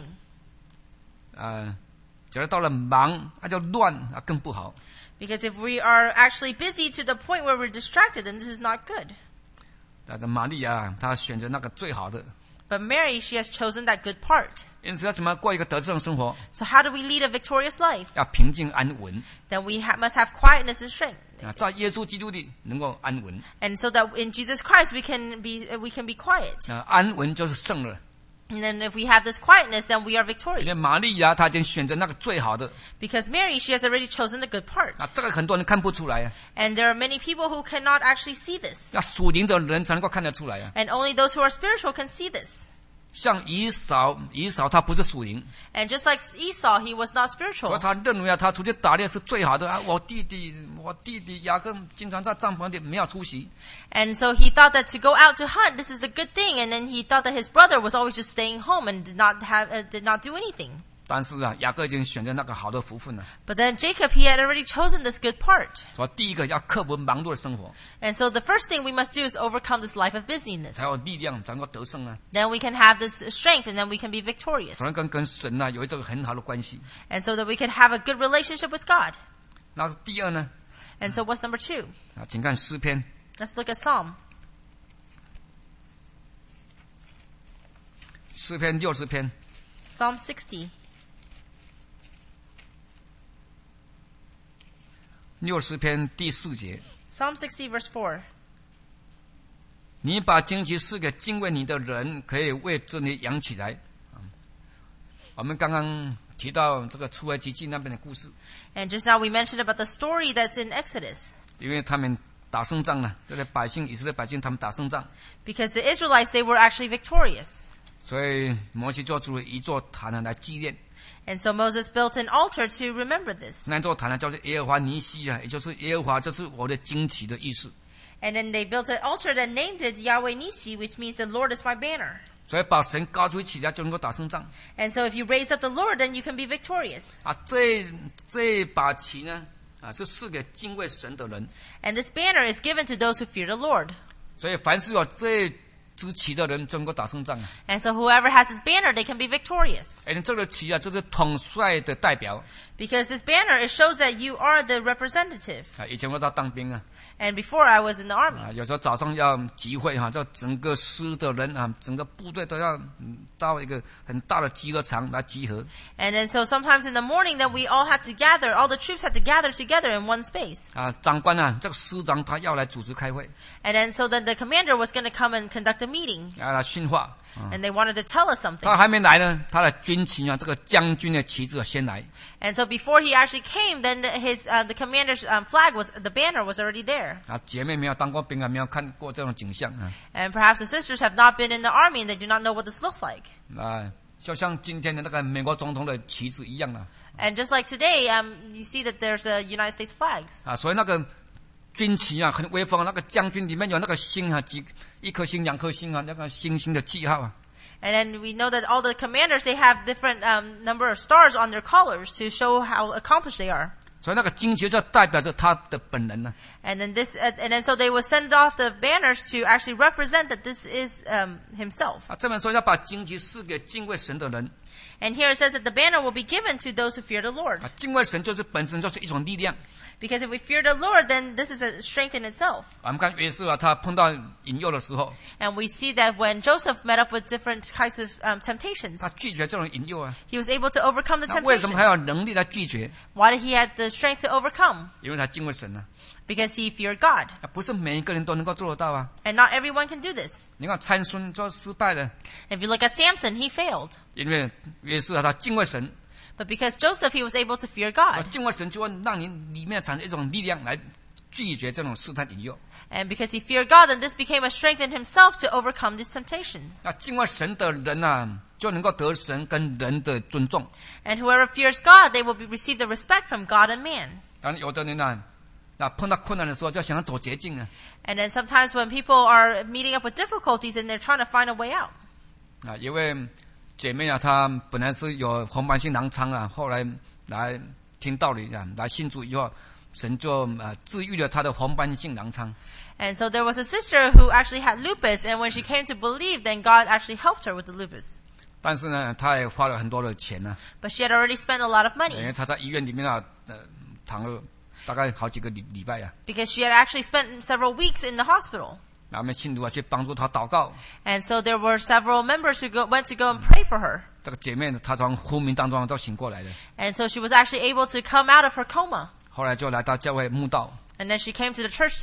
假如到了忙，那就乱啊，更不好。 Because if we are actually busy to the point where we're distracted, then this is not good. 但是玛利亚她选择那个最好的， But Mary, she has chosen that good part. 因此要怎么过一个得胜的生活？ So how do we lead a victorious life? 要平静安稳 Then we must have quietness and strength. 啊，在耶稣基督里能够安稳 And so that in Jesus Christ we can be quiet. 啊，安稳就是胜了。 And then if we have this quietness, then we are 因为 victorious. 玛利亚她已经选择那个最好的 Because Mary, she has already chosen the good part. 啊，这个很多人看不出来啊， And there are many people who cannot actually see this. 要属灵的人才能够看得出来啊。 And only those who are spiritual can see this. 像以扫他不是属灵， And just like Esau, he was not 所以 spiritual. 他认为啊，他出去打猎是最好的啊。我弟弟雅各经常在帐篷里没有出席， And so he thought that to go out to hunt, this is a good thing. And then he thought that his brother was always just staying home and did not do anything. 但是啊，雅各已经选择那个好的福分了。 But then Jacob, he had already chosen this good part. 所以第一个要克服忙碌的生活， And so the first thing we must do is overcome this life of busyness. 才有力量，才能够得胜啊。 Then we can have this strength, and then we can be victorious. 才能跟神啊有这个很好的关系。 And so that we can have a good relationship with God. 那第二呢 And so what's number 2? 啊，请看诗篇 Let's look at Psalm. 诗篇60篇 Psalm 60. 60篇第4节， Psalm 60 verse 4. 你把荆棘赐给敬畏你的人，可以为真理养起来。我们刚刚提到这个出埃及记那边的故事， And just now we mentioned about the story that's in Exodus. 因为他们打胜仗了，这些以色列百姓他们打胜仗， Because the Israelites, they were actually victorious. 所以摩西做出了一座坛呢来纪念。 And so Moses built an altar to remember this. 那座坛呢叫做耶和华尼西啊，也就是耶和华就是我的旌旗的意思。 And then they built an altar that named it Yahweh Nisi, which means the Lord is my banner. 所以把神高举起来就能够打胜仗 And so if you raise up the Lord, then you can be victorious. 啊！这把旗呢啊是赐给敬畏神的人， And this banner is given to those who fear the Lord. 所以凡是有这支旗的人就能够打胜仗啊！ And so whoever has this banner, they can be victorious. 哎，这个旗啊，就是统帅的代表 Because this banner, it shows that you are the representative. 啊。以前我在当兵啊， And before I was in the army. 啊，有时候早上要集会哈，就整个师的人啊，整个部队都要到一个很大的集合场来集合。 And then so sometimes in the morning that we all had to gather, all the troops had to gather together in one space. 啊，长官啊，这个师长他要来组织开会， And then so then the commander was going to come and conduct a meeting. 要来训话。 And they wanted to tell us something. 他还没来呢，他的军旗啊，这个将军的旗帜先来。 And so before he actually came, then the commander's flag the banner was already there. 啊，姐妹没有当过兵啊，没有看过这种景象啊。 And perhaps the sisters have not been in the army and they do not know what this looks like. 啊，就像今天的那个美国总统的旗帜一样啊。 And just like today, you see that there's the United States flags. 啊，所以那个军旗啊，很威风。那个将军里面有那个星啊，一颗星、2颗星啊，那个星星的记号啊。 And then we know that all the commanders, they have different number of stars on their collars to show how accomplished they are. 所以那个荆棘就代表着他的本人呢。 And then so they would send off the banners to actually represent that this is himself. 这本说要把荆棘赐给敬畏神的人。 And here it says that the banner will be given to those who fear the Lord. 敬畏神就是本身就是一种力量。 Because if we fear the Lord, then this is a strength in itself. 我们看约瑟他碰到引诱的时候， And we see that when Joseph met up with different kinds of temptations, 他拒绝这种引诱啊。 he was able to overcome the 那为什么 temptation. 还有能力来拒绝？ Why did he have the strength to overcome? 因为他敬畏神呢。 Because he feared God. 不是每一个人都能够做得到啊。 And not everyone can do this. 你看参孙就失败了， If you look at Samson, he failed. 因为约瑟他敬畏神， But because Joseph, he was able to fear God. 敬畏神就会让你里面产生一种力量来拒绝这种试探引诱。 And because he feared God, then this became a strength in himself to overcome these temptations. 那敬畏神的人啊，就能够得神跟人的尊重。 And whoever fears God, they will receive the respect from God and man. 当然，有的人啊，那碰到困难的时候就想要走捷径啊。 And then sometimes when people are meeting up with difficulties and they're trying to find a way out. 啊，因为姐妹啊，她本来是有红斑性狼疮啊，后来来听道理啊，来信主以后，神就治愈了她的红斑性狼疮。 And so there was a sister who actually had lupus, and when she came to believe, then God actually helped her with the lupus. 但是呢，她也花了很多的钱呢、 But she had already spent a lot of 因 money 为她在医院里面啊，躺了大概好几个礼拜呀、 because she had actually spent several weeks in the hospital. 然后我们信徒啊去帮助她祷告。 And so there were several members who went to go and pray for her. 这个姐妹她从昏迷当中都醒过来了， And so she was actually able to come out of her coma. 后来就来到教会慕道， And then she came to the church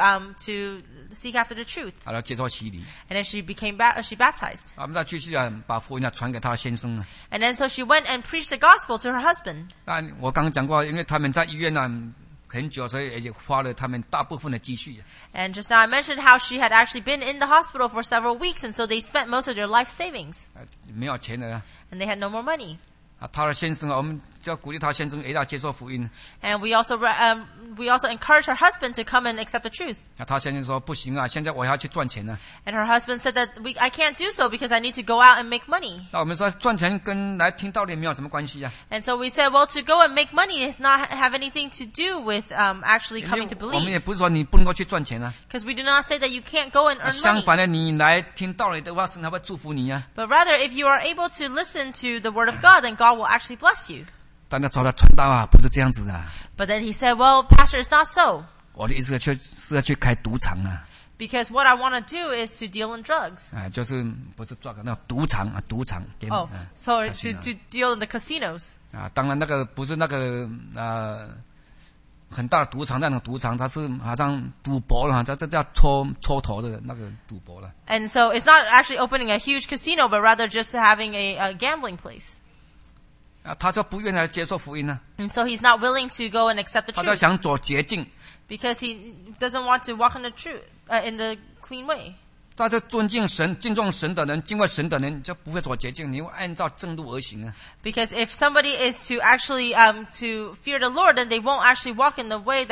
to seek after the truth. 然后接受洗礼。 And then she she baptized. 我们再继续啊，把福音啊传给她的先生啊。 And then so she went and preached the gospel to her husband. 但我刚刚讲过，因为他们在医院呢很久，所以也花了他们大部分的积蓄。 And just now I mentioned how she had actually been in the hospital for several weeks, and so they spent most of their life savings. 没有钱了啊。 And they had no more money. 他的先生啊，我们就要鼓励他先生也要接受福音。 And we also encouraged her husband to come and accept the truth. 他先生说不行啊，现在我要去赚钱了。 And her husband said that I can't do so because I need to go out and make money. 那我们说赚钱跟来听道理没有什么关系啊。 And so we said, well, to go and make money does not have anything to do with actually 因 coming to 为我们 believe. 也不是说你不能够去赚钱啊。 Because we do not say that you can't go and earn 相 money. 反的，你来听道理的话，神还会祝福你啊。 But rather, if you are able to listen to the word of God, then God will actually bless you. 但他说他传道啊，不是这样子啊。 But then he said, well, Pastor, it's not so. 我的意思是要去开赌场啊。 Because what I want to do is to deal in drugs. 就是不是抓个那赌场啊，赌场。 Oh, so casino to deal in the casinos. 啊，当然那个不是那个很大的赌场那种赌场，它是好像赌博了，这叫抽头的那个赌博了。 And so it's not actually opening a huge casino, but rather just having a gambling place. 啊，他就不愿意来接受福音呢、 And so he's not willing to go and accept the 他就 truth 想走捷径。 because he doesn't want to walk in the truth, in the clean way. 但是尊敬神、敬重神的人、敬畏神的人，就不会走捷径，你会按照正路而行啊。 Because if somebody is to actually to fear the Lord, then they won't actually walk in the way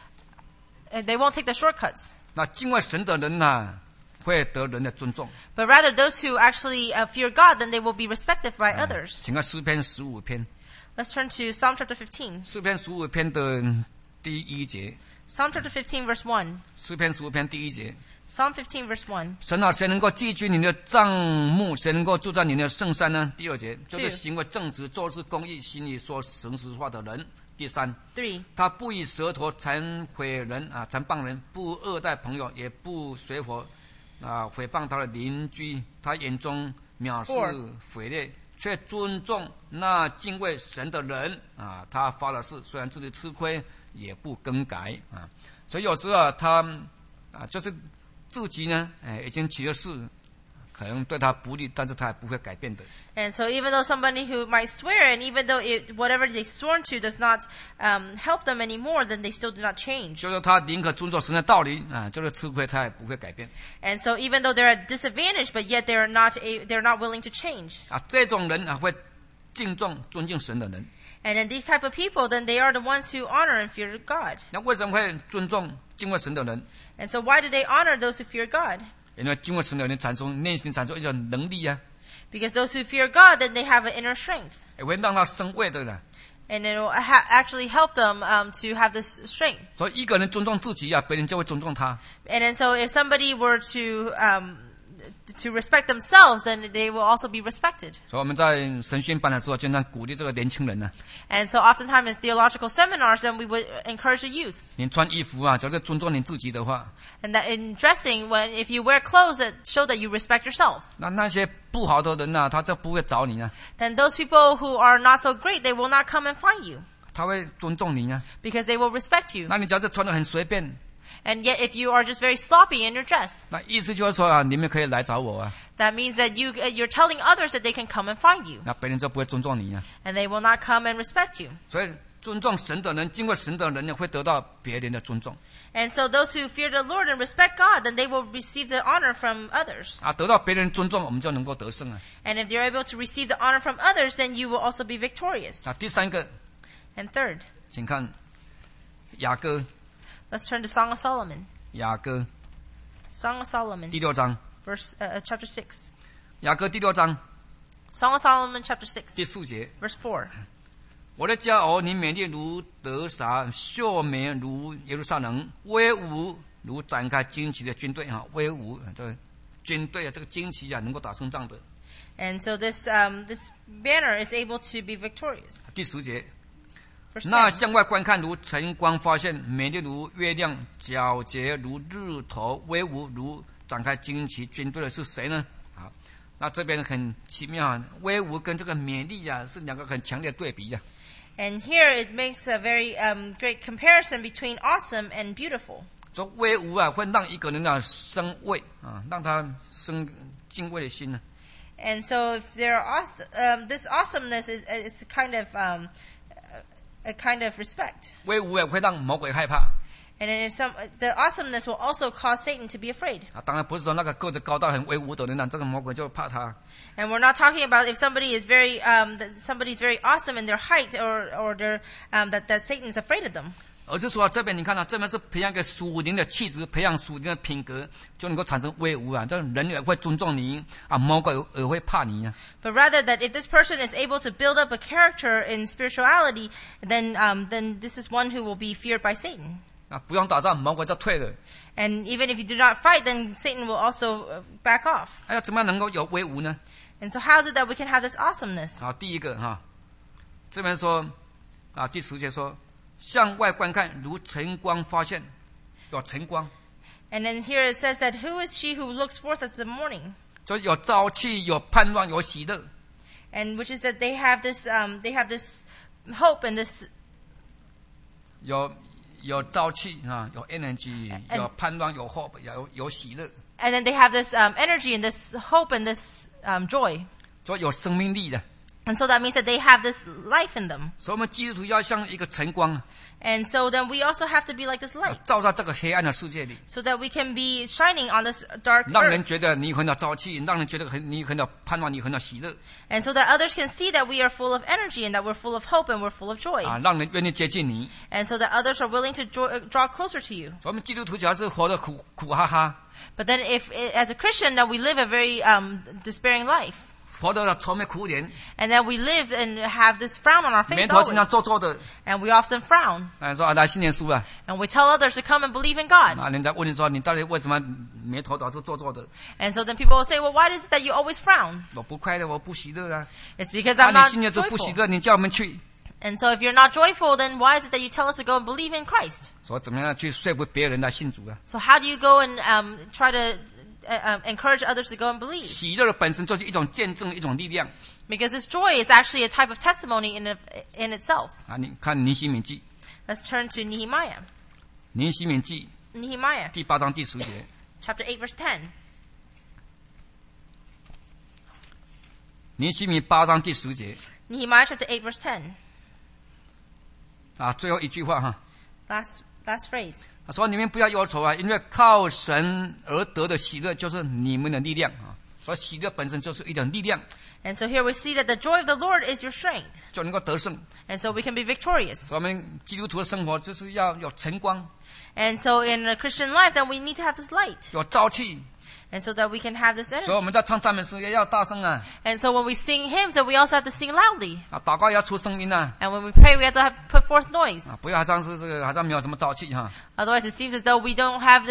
they won't take the shortcuts. 那敬畏神的人呢、会得人的尊重。 But rather, those who actually fear God, then they will be respected by others. 请看诗篇15篇， Let's turn to Psalm chapter 15. 诗篇15篇的第一节， Psalm chapter 15, verse 1. 诗篇15篇第一节。 Psalm 15, verse 1. 神啊，谁能够记住你的帐幕？谁能够住在你的圣山呢？第二节就是行为正直、做事公义、心里说诚实话的人。第三， 3. 他不以舌头残毁人啊，残谤人，不恶待朋友，也不随伙毁谤他的邻居。他眼中藐视匪类，却尊重那敬畏神的人啊。他发了誓，虽然自己吃亏，也不更改啊。所以有时候他就是自己呢，已经起了誓，可能对他不利，但是他也不会改变的。 And so even though somebody who might swear, and even though whatever they sworn to does not help them anymore, then they still do not change. 就是他宁可遵守神的道理啊，就是吃亏他也不会改变 And so even though they're at disadvantage, but yet they're not willing to change. 啊。这种人啊，会敬重、尊敬神的人。 And then these type of people, then they are the ones who honor and fear God. 那为什么会尊重、敬畏神的人？ And so why do they honor those who fear God? 因为敬畏神的人内心产生一种能力啊， Because those who fear God, then they have an inner strength. 也会让他生畏的了。 And it will actually help them to have this strength. 所以一个人尊重自己啊，别人就会尊重他。 And then so if somebody were to respect themselves, then they will also be respected. 所以我们在神训班的时候，经常鼓励这个年轻人呢、 And so oftentimes in theological seminars, then we would encourage the youth. 你穿衣服啊，只要是尊重你自己的话， And that in dressing, if you wear clothes that show that you respect yourself, 那些不好的人呐、他就不会找你啊， then those people who are not so great, they will not come and find you 他会尊重你啊。 because they will respect you. 那你只要是穿得很随便， And yet if you are just very sloppy in your dress, 那意思就是说啊，你们可以来找我啊， that means that you're telling others that they can come and find you, 那别人就不会尊重你啊。 and they will not come and respect you. 所以尊重神的人，经过神的人呢，会得到别人的尊重 And so those who fear the Lord and respect God, then they will receive the honor from others. 啊，得到别人尊重，我们就能够得胜啊。 And if they're able to receive the honor from others, then you will also be victorious. 第三个， And third, 请看雅歌， let's turn to Song of Solomon. 雅歌 Song of Solomon, 第6章， chapter 6. 雅歌第6章 Song of Solomon, chapter 6, 第4节。 verse 4. 我的佳偶，你美丽如德撒，秀美如耶路撒冷，威武如展开旌旗的军队啊！威武，这个军队啊，这个旌旗啊，能够打胜仗的。 And so this banner is able to be victorious. 第10节， Verse 那 10. 向外观看如晨光发现，美丽如月亮，皎洁如日头，威武如展开旌旗军队的是谁呢？好，那这边很奇妙啊，威武跟这个美丽啊是两个很强烈的对比啊。 And here it makes a very great comparison between awesome and beautiful. 说威武啊，会让一个人啊生畏啊，让他生敬畏的心呢、 And so if there are this awesomeness is it's a kind of respect. 威武也会让魔鬼害怕 And then the awesomeness will also cause Satan to be afraid. 啊。当然不是说那个个子高大很威武的人啊，这个魔鬼就怕他。 And we're not talking about if somebody is very that somebody's very awesome in their height or their that Satan's afraid of them. 而是说这边你看到、这边是培养一个属灵的气质，培养属灵的品格，就能够产生威武啊。这人也会尊重你啊，魔鬼也会怕你啊。 But rather that if this person is able to build up a character in spirituality, then this is one who will be feared by Satan. 啊，不用打仗，魔鬼就退了。 And even if you do not fight, then Satan will also back off. 哎呀，怎么样能够有威武呢？ And so how is it that we can have this awesomeness? 好，第一个哈，这边说啊，第10节说，向外观看如晨光发现，有晨光， And then here it says that who is she who looks forth as the morning? 就有朝气，有盼望，有喜乐。 And which is that they have this hope and this 有朝气啊，有 energy， And- 有盼望，有 hope， 有喜乐， and then they have this energy and this hope and this joy. 所以有生命力的。 And so that means that they have this life in them. 所以我们基督徒要像一个晨光啊， And so then we also have to be like this light 照在这个黑暗的世界里， so that we can be shining on this dark 让人 earth. 觉得你很有朝气，让人觉得你很有盼望，你很有喜乐 And so that others can see that we are full of energy and that we're full of hope and we're full of joy. 啊，让人愿意接近你。 And so that others are willing to draw closer to you. 所以我们基督徒只要是活得苦哈哈， But then if, as a Christian, that we live a very despairing life. 活得愁眉苦脸， And that we live and have this frown on our 眉 face 头经常 always. 皱皱的。 And we often frown. 说啊，来新年书啊， And we tell others to come and believe in God. 啊，人家问你说你到底为什么眉头老是皱皱的？ And so then people will say, well, why is it that you always frown? 我不快乐，我不喜乐啊。 It's because 啊， I'm 你 not 新年都不喜 joyful. 乐，你叫我们去， And so if you're not joyful, then why is it that you tell us to go and believe in Christ? 说怎么样去说服别人来信主啊？ So how do you go and try to encourage others to go and believe? 喜乐的本身就是一种见证，一种力量 Because this joy is actually a type of testimony in itself. 啊！你看尼希米记， Let's turn to Nehemiah. 尼希米记 Nehemiah, 第8章第10节， chapter 8, verse 10. 尼希米8章第10节 Nehemiah, chapter 8, verse 10. 啊，最后一句话哈， Last phrase. 他说：“你们不要忧愁啊，因为靠神而得的喜乐就是你们的力量啊。所以喜乐本身就是一种力量， And so here we see that the joy of the Lord is your strength. 就能够得胜。 And so we can be victorious. 所以我们基督徒的生活就是要有晨光， And so in a Christian life, then we need to have this light. 有朝气， And so that we can have this 所以 energy. 我们在唱赞美时也要大声啊， And so when we sing hymns, then we also have to sing loudly. 祷告也要出声音啊， And when we pray, we have to put forth noise. 不要好像是这个好像没有什么朝气哈， Otherwise, it seems as though we don't have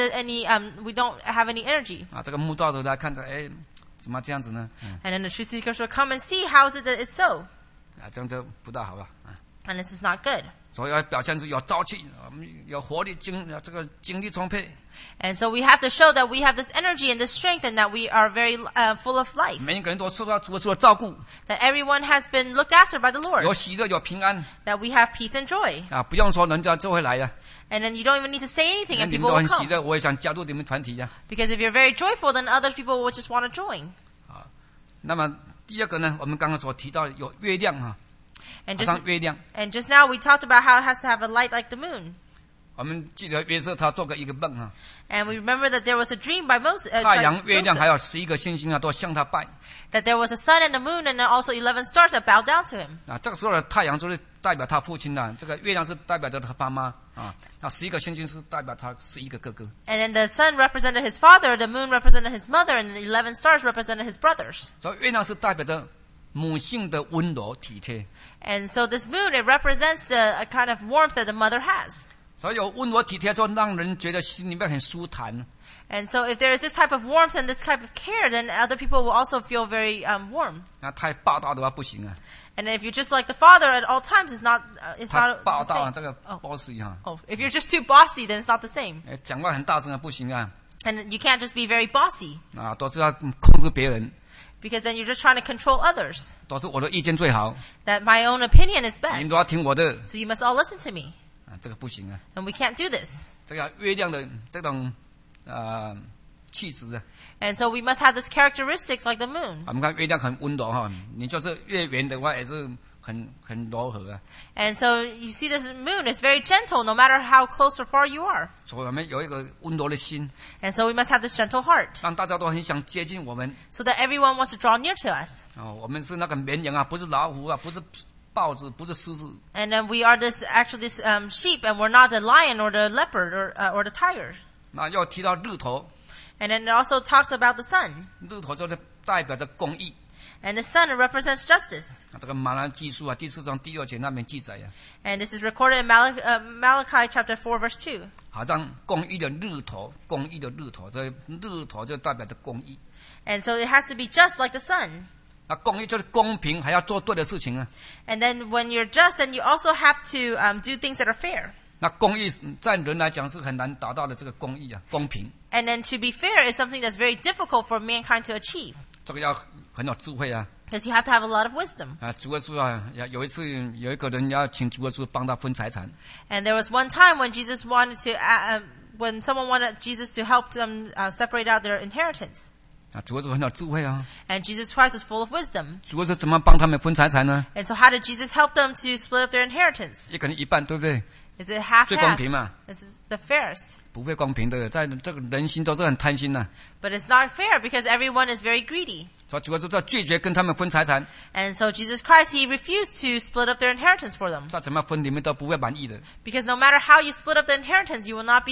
we don't have any energy. 这个慕道者来看着，怎么这样子呢？ And then the truth seekers will come and see how is it that it's so. 这样就不大好了啊。 And this is not good. 所以要表现出有朝气，有活力，这个精力充沛。 And so we have to show that we have this energy and this strength and that we are very full of life. 每一个人都受到主的照顾， That everyone has been looked after by the 有 Lord. 喜乐，有平安 That we have peace and joy. 不用说人家就会来呀。 And then you don't even need to say anything and 你们 people 都 will 很喜 come. 乐，我也想加入你们团体呀。 Because if you're very joyful, then other people will just want to join. 那么第二个呢，我们刚刚所提到有月亮啊， And 好 just 像月亮。 now we talked about how it has to have a light like the moon. 我们记得约瑟他做过一个梦啊， And we remember that there was a dream by 太阳、月亮还 Joseph, 有11个星星都向他拜 that there was a sun and a moon and then also 11 stars that bowed down to him. 这个时候的太阳就是代表他父亲的，这个月亮是代表着他爸妈啊，那11个星星是代表他11个哥哥。 And then the sun represented his father, the moon represented his mother, and the 11 stars represented his brothers. 所以月亮是代表着母性的温柔体贴， And so this moon, it represents a kind of warmth that the mother has. 所以有温柔体贴就让人觉得心里面很舒坦。 And so if there is this type of warmth and this type of care, then other people will also feel very warm. 那太霸道的话不行啊， And if you're just like the father at all times, it's not 太 the 霸道 same. 这个 boss 哈， Oh, if you're just too bossy, then it's not the same. 讲话很大声啊不行啊， And you can't just be very bossy, 都是要控制别人， because then you're just trying to control others. 都是我的意见最好， That my own opinion is 你们都要 best. 听我的 So you must all listen to me. 这个不行啊。 And we can't do this. 这个月亮的这种气质啊， And so we must have this characteristics like the moon. 我们看月亮很温柔哈，你就是月圆的话也是很柔和啊。 And so you see this moon is very gentle no matter how close or far you are. 所以我们有一个温柔的心， And so we must have this gentle heart 让大家都很想接近我们。 so that everyone wants to draw near to us. 我们是那个绵羊啊，不是老虎啊，不是豹子，不是狮子。 And then we are this sheep, and we're not the lion or the leopard or the tiger. 那又提到日头， And then it also talks about the sun. 日头就是代表着公义。 And the sun, it represents justice. 这个马拉基书啊，第4章第2节那边记载呀， And this is recorded in Malachi chapter 4 verse 2. 好像公义的日头，公义的日头，所以日头就代表着公义。 And so it has to be just like the sun. 那公义就是公平，还要做对的事情啊。 And then when you're just, then you also have to do things that are fair. 那公义在人来讲是很难达到的，这个公义啊，公平， And then to be fair is something that's very difficult for mankind to achieve. 这个要很有智慧啊。 Because you have to have a lot of wisdom. 主耶稣啊，有一次有一个人要请主耶稣帮他分财产， And there was one time when Jesus wanted to, when someone wanted Jesus to help them separate out their inheritance. 主耶稣很有智慧啊。 And Jesus Christ was full of wisdom. 主耶稣怎么帮他们分财产呢？ And so how did Jesus help them to split up their inheritance? 一个人一半，对不对？ Is it half 最公 half? 平嘛， This is the fairest. 不会公平的，在这个人心都是很贪心的， But it's not fair because everyone is very greedy. 所以主耶稣在拒绝跟他们分财产， And so Jesus Christ, he refused to split up their inheritance for them. 再怎么分你们都不会满意的。 Because no matter how you split up the inheritance, you will not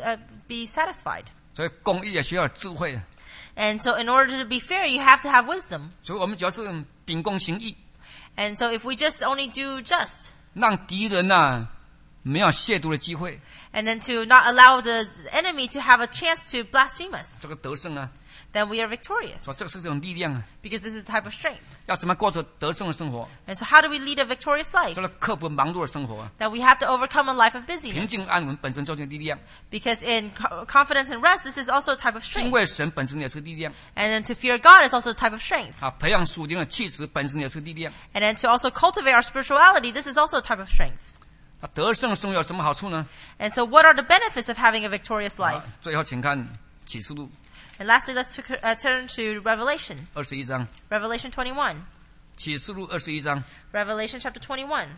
be satisfied. 所以公义也需要智慧啊。 And so in order to be fair, you have to have wisdom. 所以我们就是秉公行义， And so if we just only do just, 让敌人啊没有亵渎的机会， and then to not allow the enemy to have a chance to blaspheme us, 这个得胜啊， then we are victorious. 说这个是一种力量啊。 Because this is the type of strength. 要怎么过着得胜的生活？ And so how do we lead a victorious life? 除了克服忙碌的生活啊， That we have to overcome a life of 平 busyness. 静安稳本身就是力量， Because in confidence and rest, this is also a type of 敬 strength. 畏神本身也是力量 And then to fear God is also a type of strength. 啊，培养属灵的气质本身也是力量。 And then to also cultivate our spirituality, this is also a type of strength. 那得胜生活有什么好处呢？ And so what are the benefits of having a victorious life? 最后请看启示录 And lastly, let's turn to Revelation. 21章， Revelation 21. 启示录21章 Revelation chapter 21.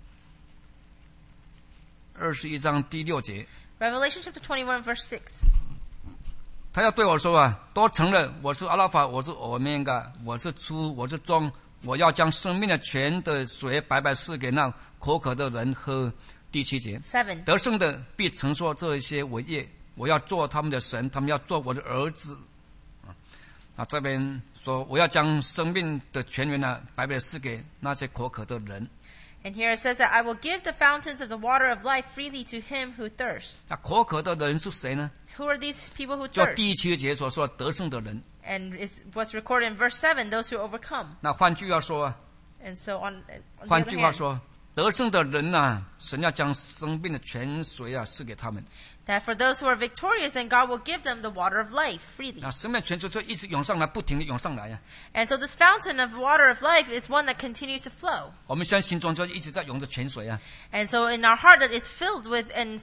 ，21章第6节， Revelation chapter 21 verse 6. 他要对我说啊，都承认我是阿拉法，我是欧米伽，我是初，我是终，我要将生命的泉的水白白赐给那口渴的人喝。第7节， 7. 得胜的必承受这些伟业，我要做他们的神，他们要做我的儿子。 啊，这边说我要将生命的泉源呢，白白的赐给那些口渴的人。 And here it says that I will give the fountains of the water of life freely to him who thirsts. 那口渴的人是谁呢？ Who are these people who 就 thirst? 第7节所说的得胜的人。 And it's what's recorded in verse 7, those who overcome. 那换句话说啊， And so on the 换 other 句话 hand, 说，得胜的人呐、神要将生命的泉水啊赐给他们。 that for those who are victorious, then God will give them the water of life freely. 那生命泉水就一直涌上来，不停的涌上来呀、 And so this fountain of water of life is one that continues to flow. 我们现在心中就一直在涌着泉水啊。 And so in our heart that is filled with and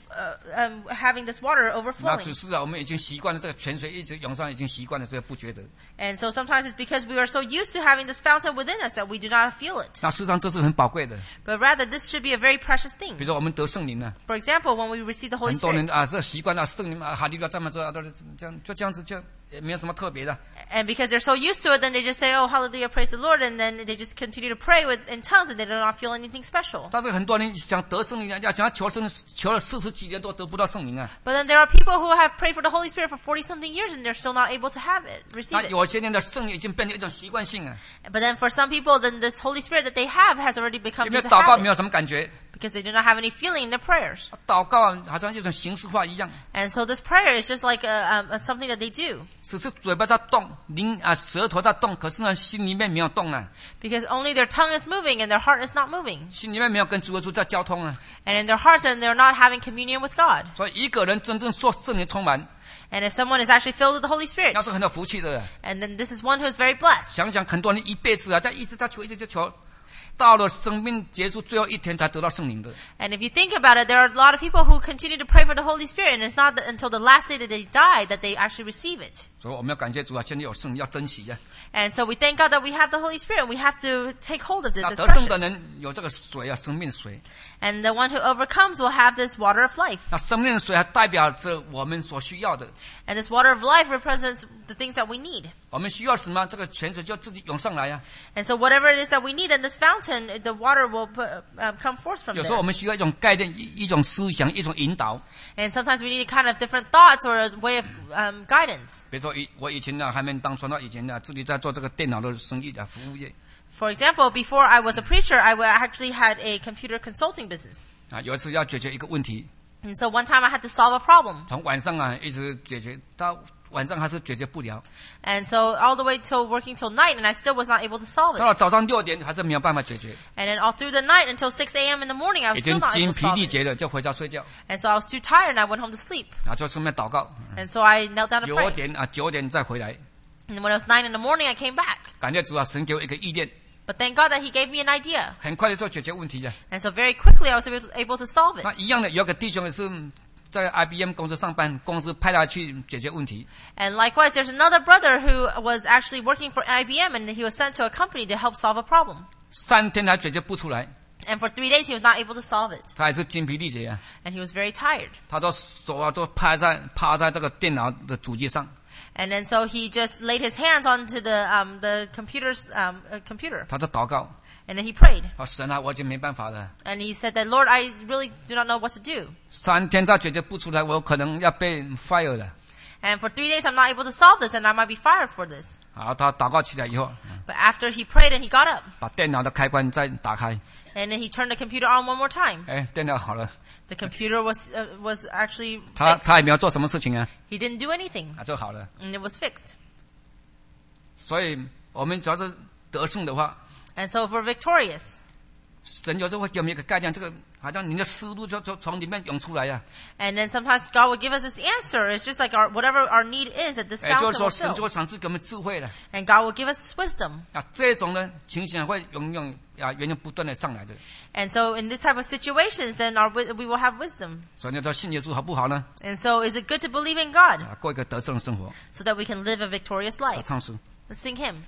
having this water 那 overflowing. 只是啊，我们已经习惯了这个泉水一直涌上，已经习惯了，所以不觉得。 And so sometimes it's because we are so used to having this fountain within us that we do not feel it. 那事实上这是很宝贵的。 But rather, this should be a very precious 比 thing. 如说我们得圣灵呢、 For example, when we receive the Holy 很多人 Spirit. 啊是习惯了圣灵啊，哈利路亚赞美主啊，都是这样就这样子，就也没有什么特别的。 And because they're so used to it, then they just say, oh, hallelujah, praise the Lord. And then they just continue to pray in tongues and they do not feel anything special. 但是很多人想得圣灵，想要求圣灵，求了40几年都得不到圣灵啊。 But then there are people who have prayed for the Holy Spirit for 40-something years and they're still not able to have it, 那 receive it. 有些人的圣灵已经变成一种习惯性啊， But then for some people, then this Holy Spirit that they have has already become 因为 just a 祷告没有 habit 什么感觉， because they do not have any feeling in their prayers. 祷告好像一种形式化一样， And so this prayer is just like something that they do 只是嘴巴在动，舌头在动，可是呢心里面没有动啊， because only their tongue is moving and their heart is not moving. 心里面没有跟主耶稣在交通啊。 And in their hearts, then they're not having communion with God. 所以一个人真正受圣灵充满， And if someone is actually filled with the Holy Spirit, 那是很有福气的。 and then this is one who is very blessed. 想想很多人一辈子啊，一直在求，一直在求，到了生命结束最后一天才得到圣灵的。 And if you think about it, there are a lot of people who continue to pray for the Holy Spirit, and it's not until the last day that they die that they actually receive it. 所以我们要感谢主啊，现在有圣灵要珍惜呀、 And so we thank God that we have the Holy Spirit, and we have to take hold of this 那 as 得胜的 precious. 人有这个水啊，生命水。 And the one who overcomes will have this water of life. 那生命水还代表着我们所需要的。 And this water of life represents the things that we need. 我们需要什么？这个泉水就自己涌上来呀、 And so whatever it is that we need in this fountain, the water will come forth from 有时候我 there. 们需要一种概念、一种思想、一种引导。 And sometimes we need kind of different thoughts or a way of guidance. 比如说我以前呢，还没当传道以前呢，自己在做这个电脑的生意啊，服务业 For example, before I was a preacher, I actually had a computer consulting business. 啊。有一次要解决一个问题， And so one time I had to solve a problem. 从晚上啊一直解决到晚上还是解决不了， And so all the way till working till night, and I still was not able to solve 到了 it. 早上6点还是没有办法解决， And then all through the night until 6 a.m. in the morning, I 已 was 经 still not 精 able to 疲 solve 力 it. 竭了，就回家睡觉。 And so I was too tired, and I went home to sleep. 啊，就顺便祷告， And so I knelt down to 9 pray. 点啊9点再回来， And when it was 9 in the morning, I came back. 感谢主啊，神给我一个意念， But thank God that He gave me an idea. 很快的就解决问题了。 And so very quickly, I was able to solve 那 it. 一样的，有个弟兄也是在 IBM 公司上班，公司派他去解决问题。 And likewise, there's another brother who was actually working for IBM, and he was sent to a company to help solve a problem. 3天还解决不出来， And for 3 days, he was not able to solve it. 他还是精疲力竭啊。 And he was very tired. 他的手啊，就趴在这个电脑的主机上， And then so he just laid his hands onto the computer's computer. 他在祷告。 And then he prayed. 啊，神啊，我已经没办法了。 And he said that, Lord, I really do not know what to do. 3天再解决不出来，我可能要被 fire 了。 And for 3 days, I'm not able to solve this, and I might be fired for this. 好，他祷告起来以后， But after he prayed and he got up, 把电脑的开关再打开， and then he turned the computer on one more time. 哎，电脑好了。 The computer was actually 他 fixed. 也没有做什么事情啊， He didn't do anything, 啊，就好了。 and it was fixed. 所以我们只要是得胜的话， And so if we're victorious, 神有时候会给我们一个概念，这个好像你的思路就从里面涌出来呀、 and then sometimes God will give us this answer. It's just like whatever our need is at this 也就 fountain 是说， will 神就 fill. 会赏赐给我们智慧了。 And God will give us this wisdom. 啊，这种呢情形会源源不断的上来的。 And so in this type of situations, then we will have wisdom. 所以你说信耶稣好不好呢？ And so is it good to believe in God 啊，过一个得胜的生活。 so that we can live a victorious 啊， life? 唱诗 Let's sing hymn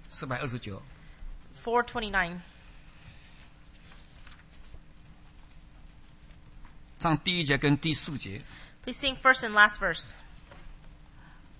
429。 429. 唱第1节跟第4节。 Please sing first and last verse.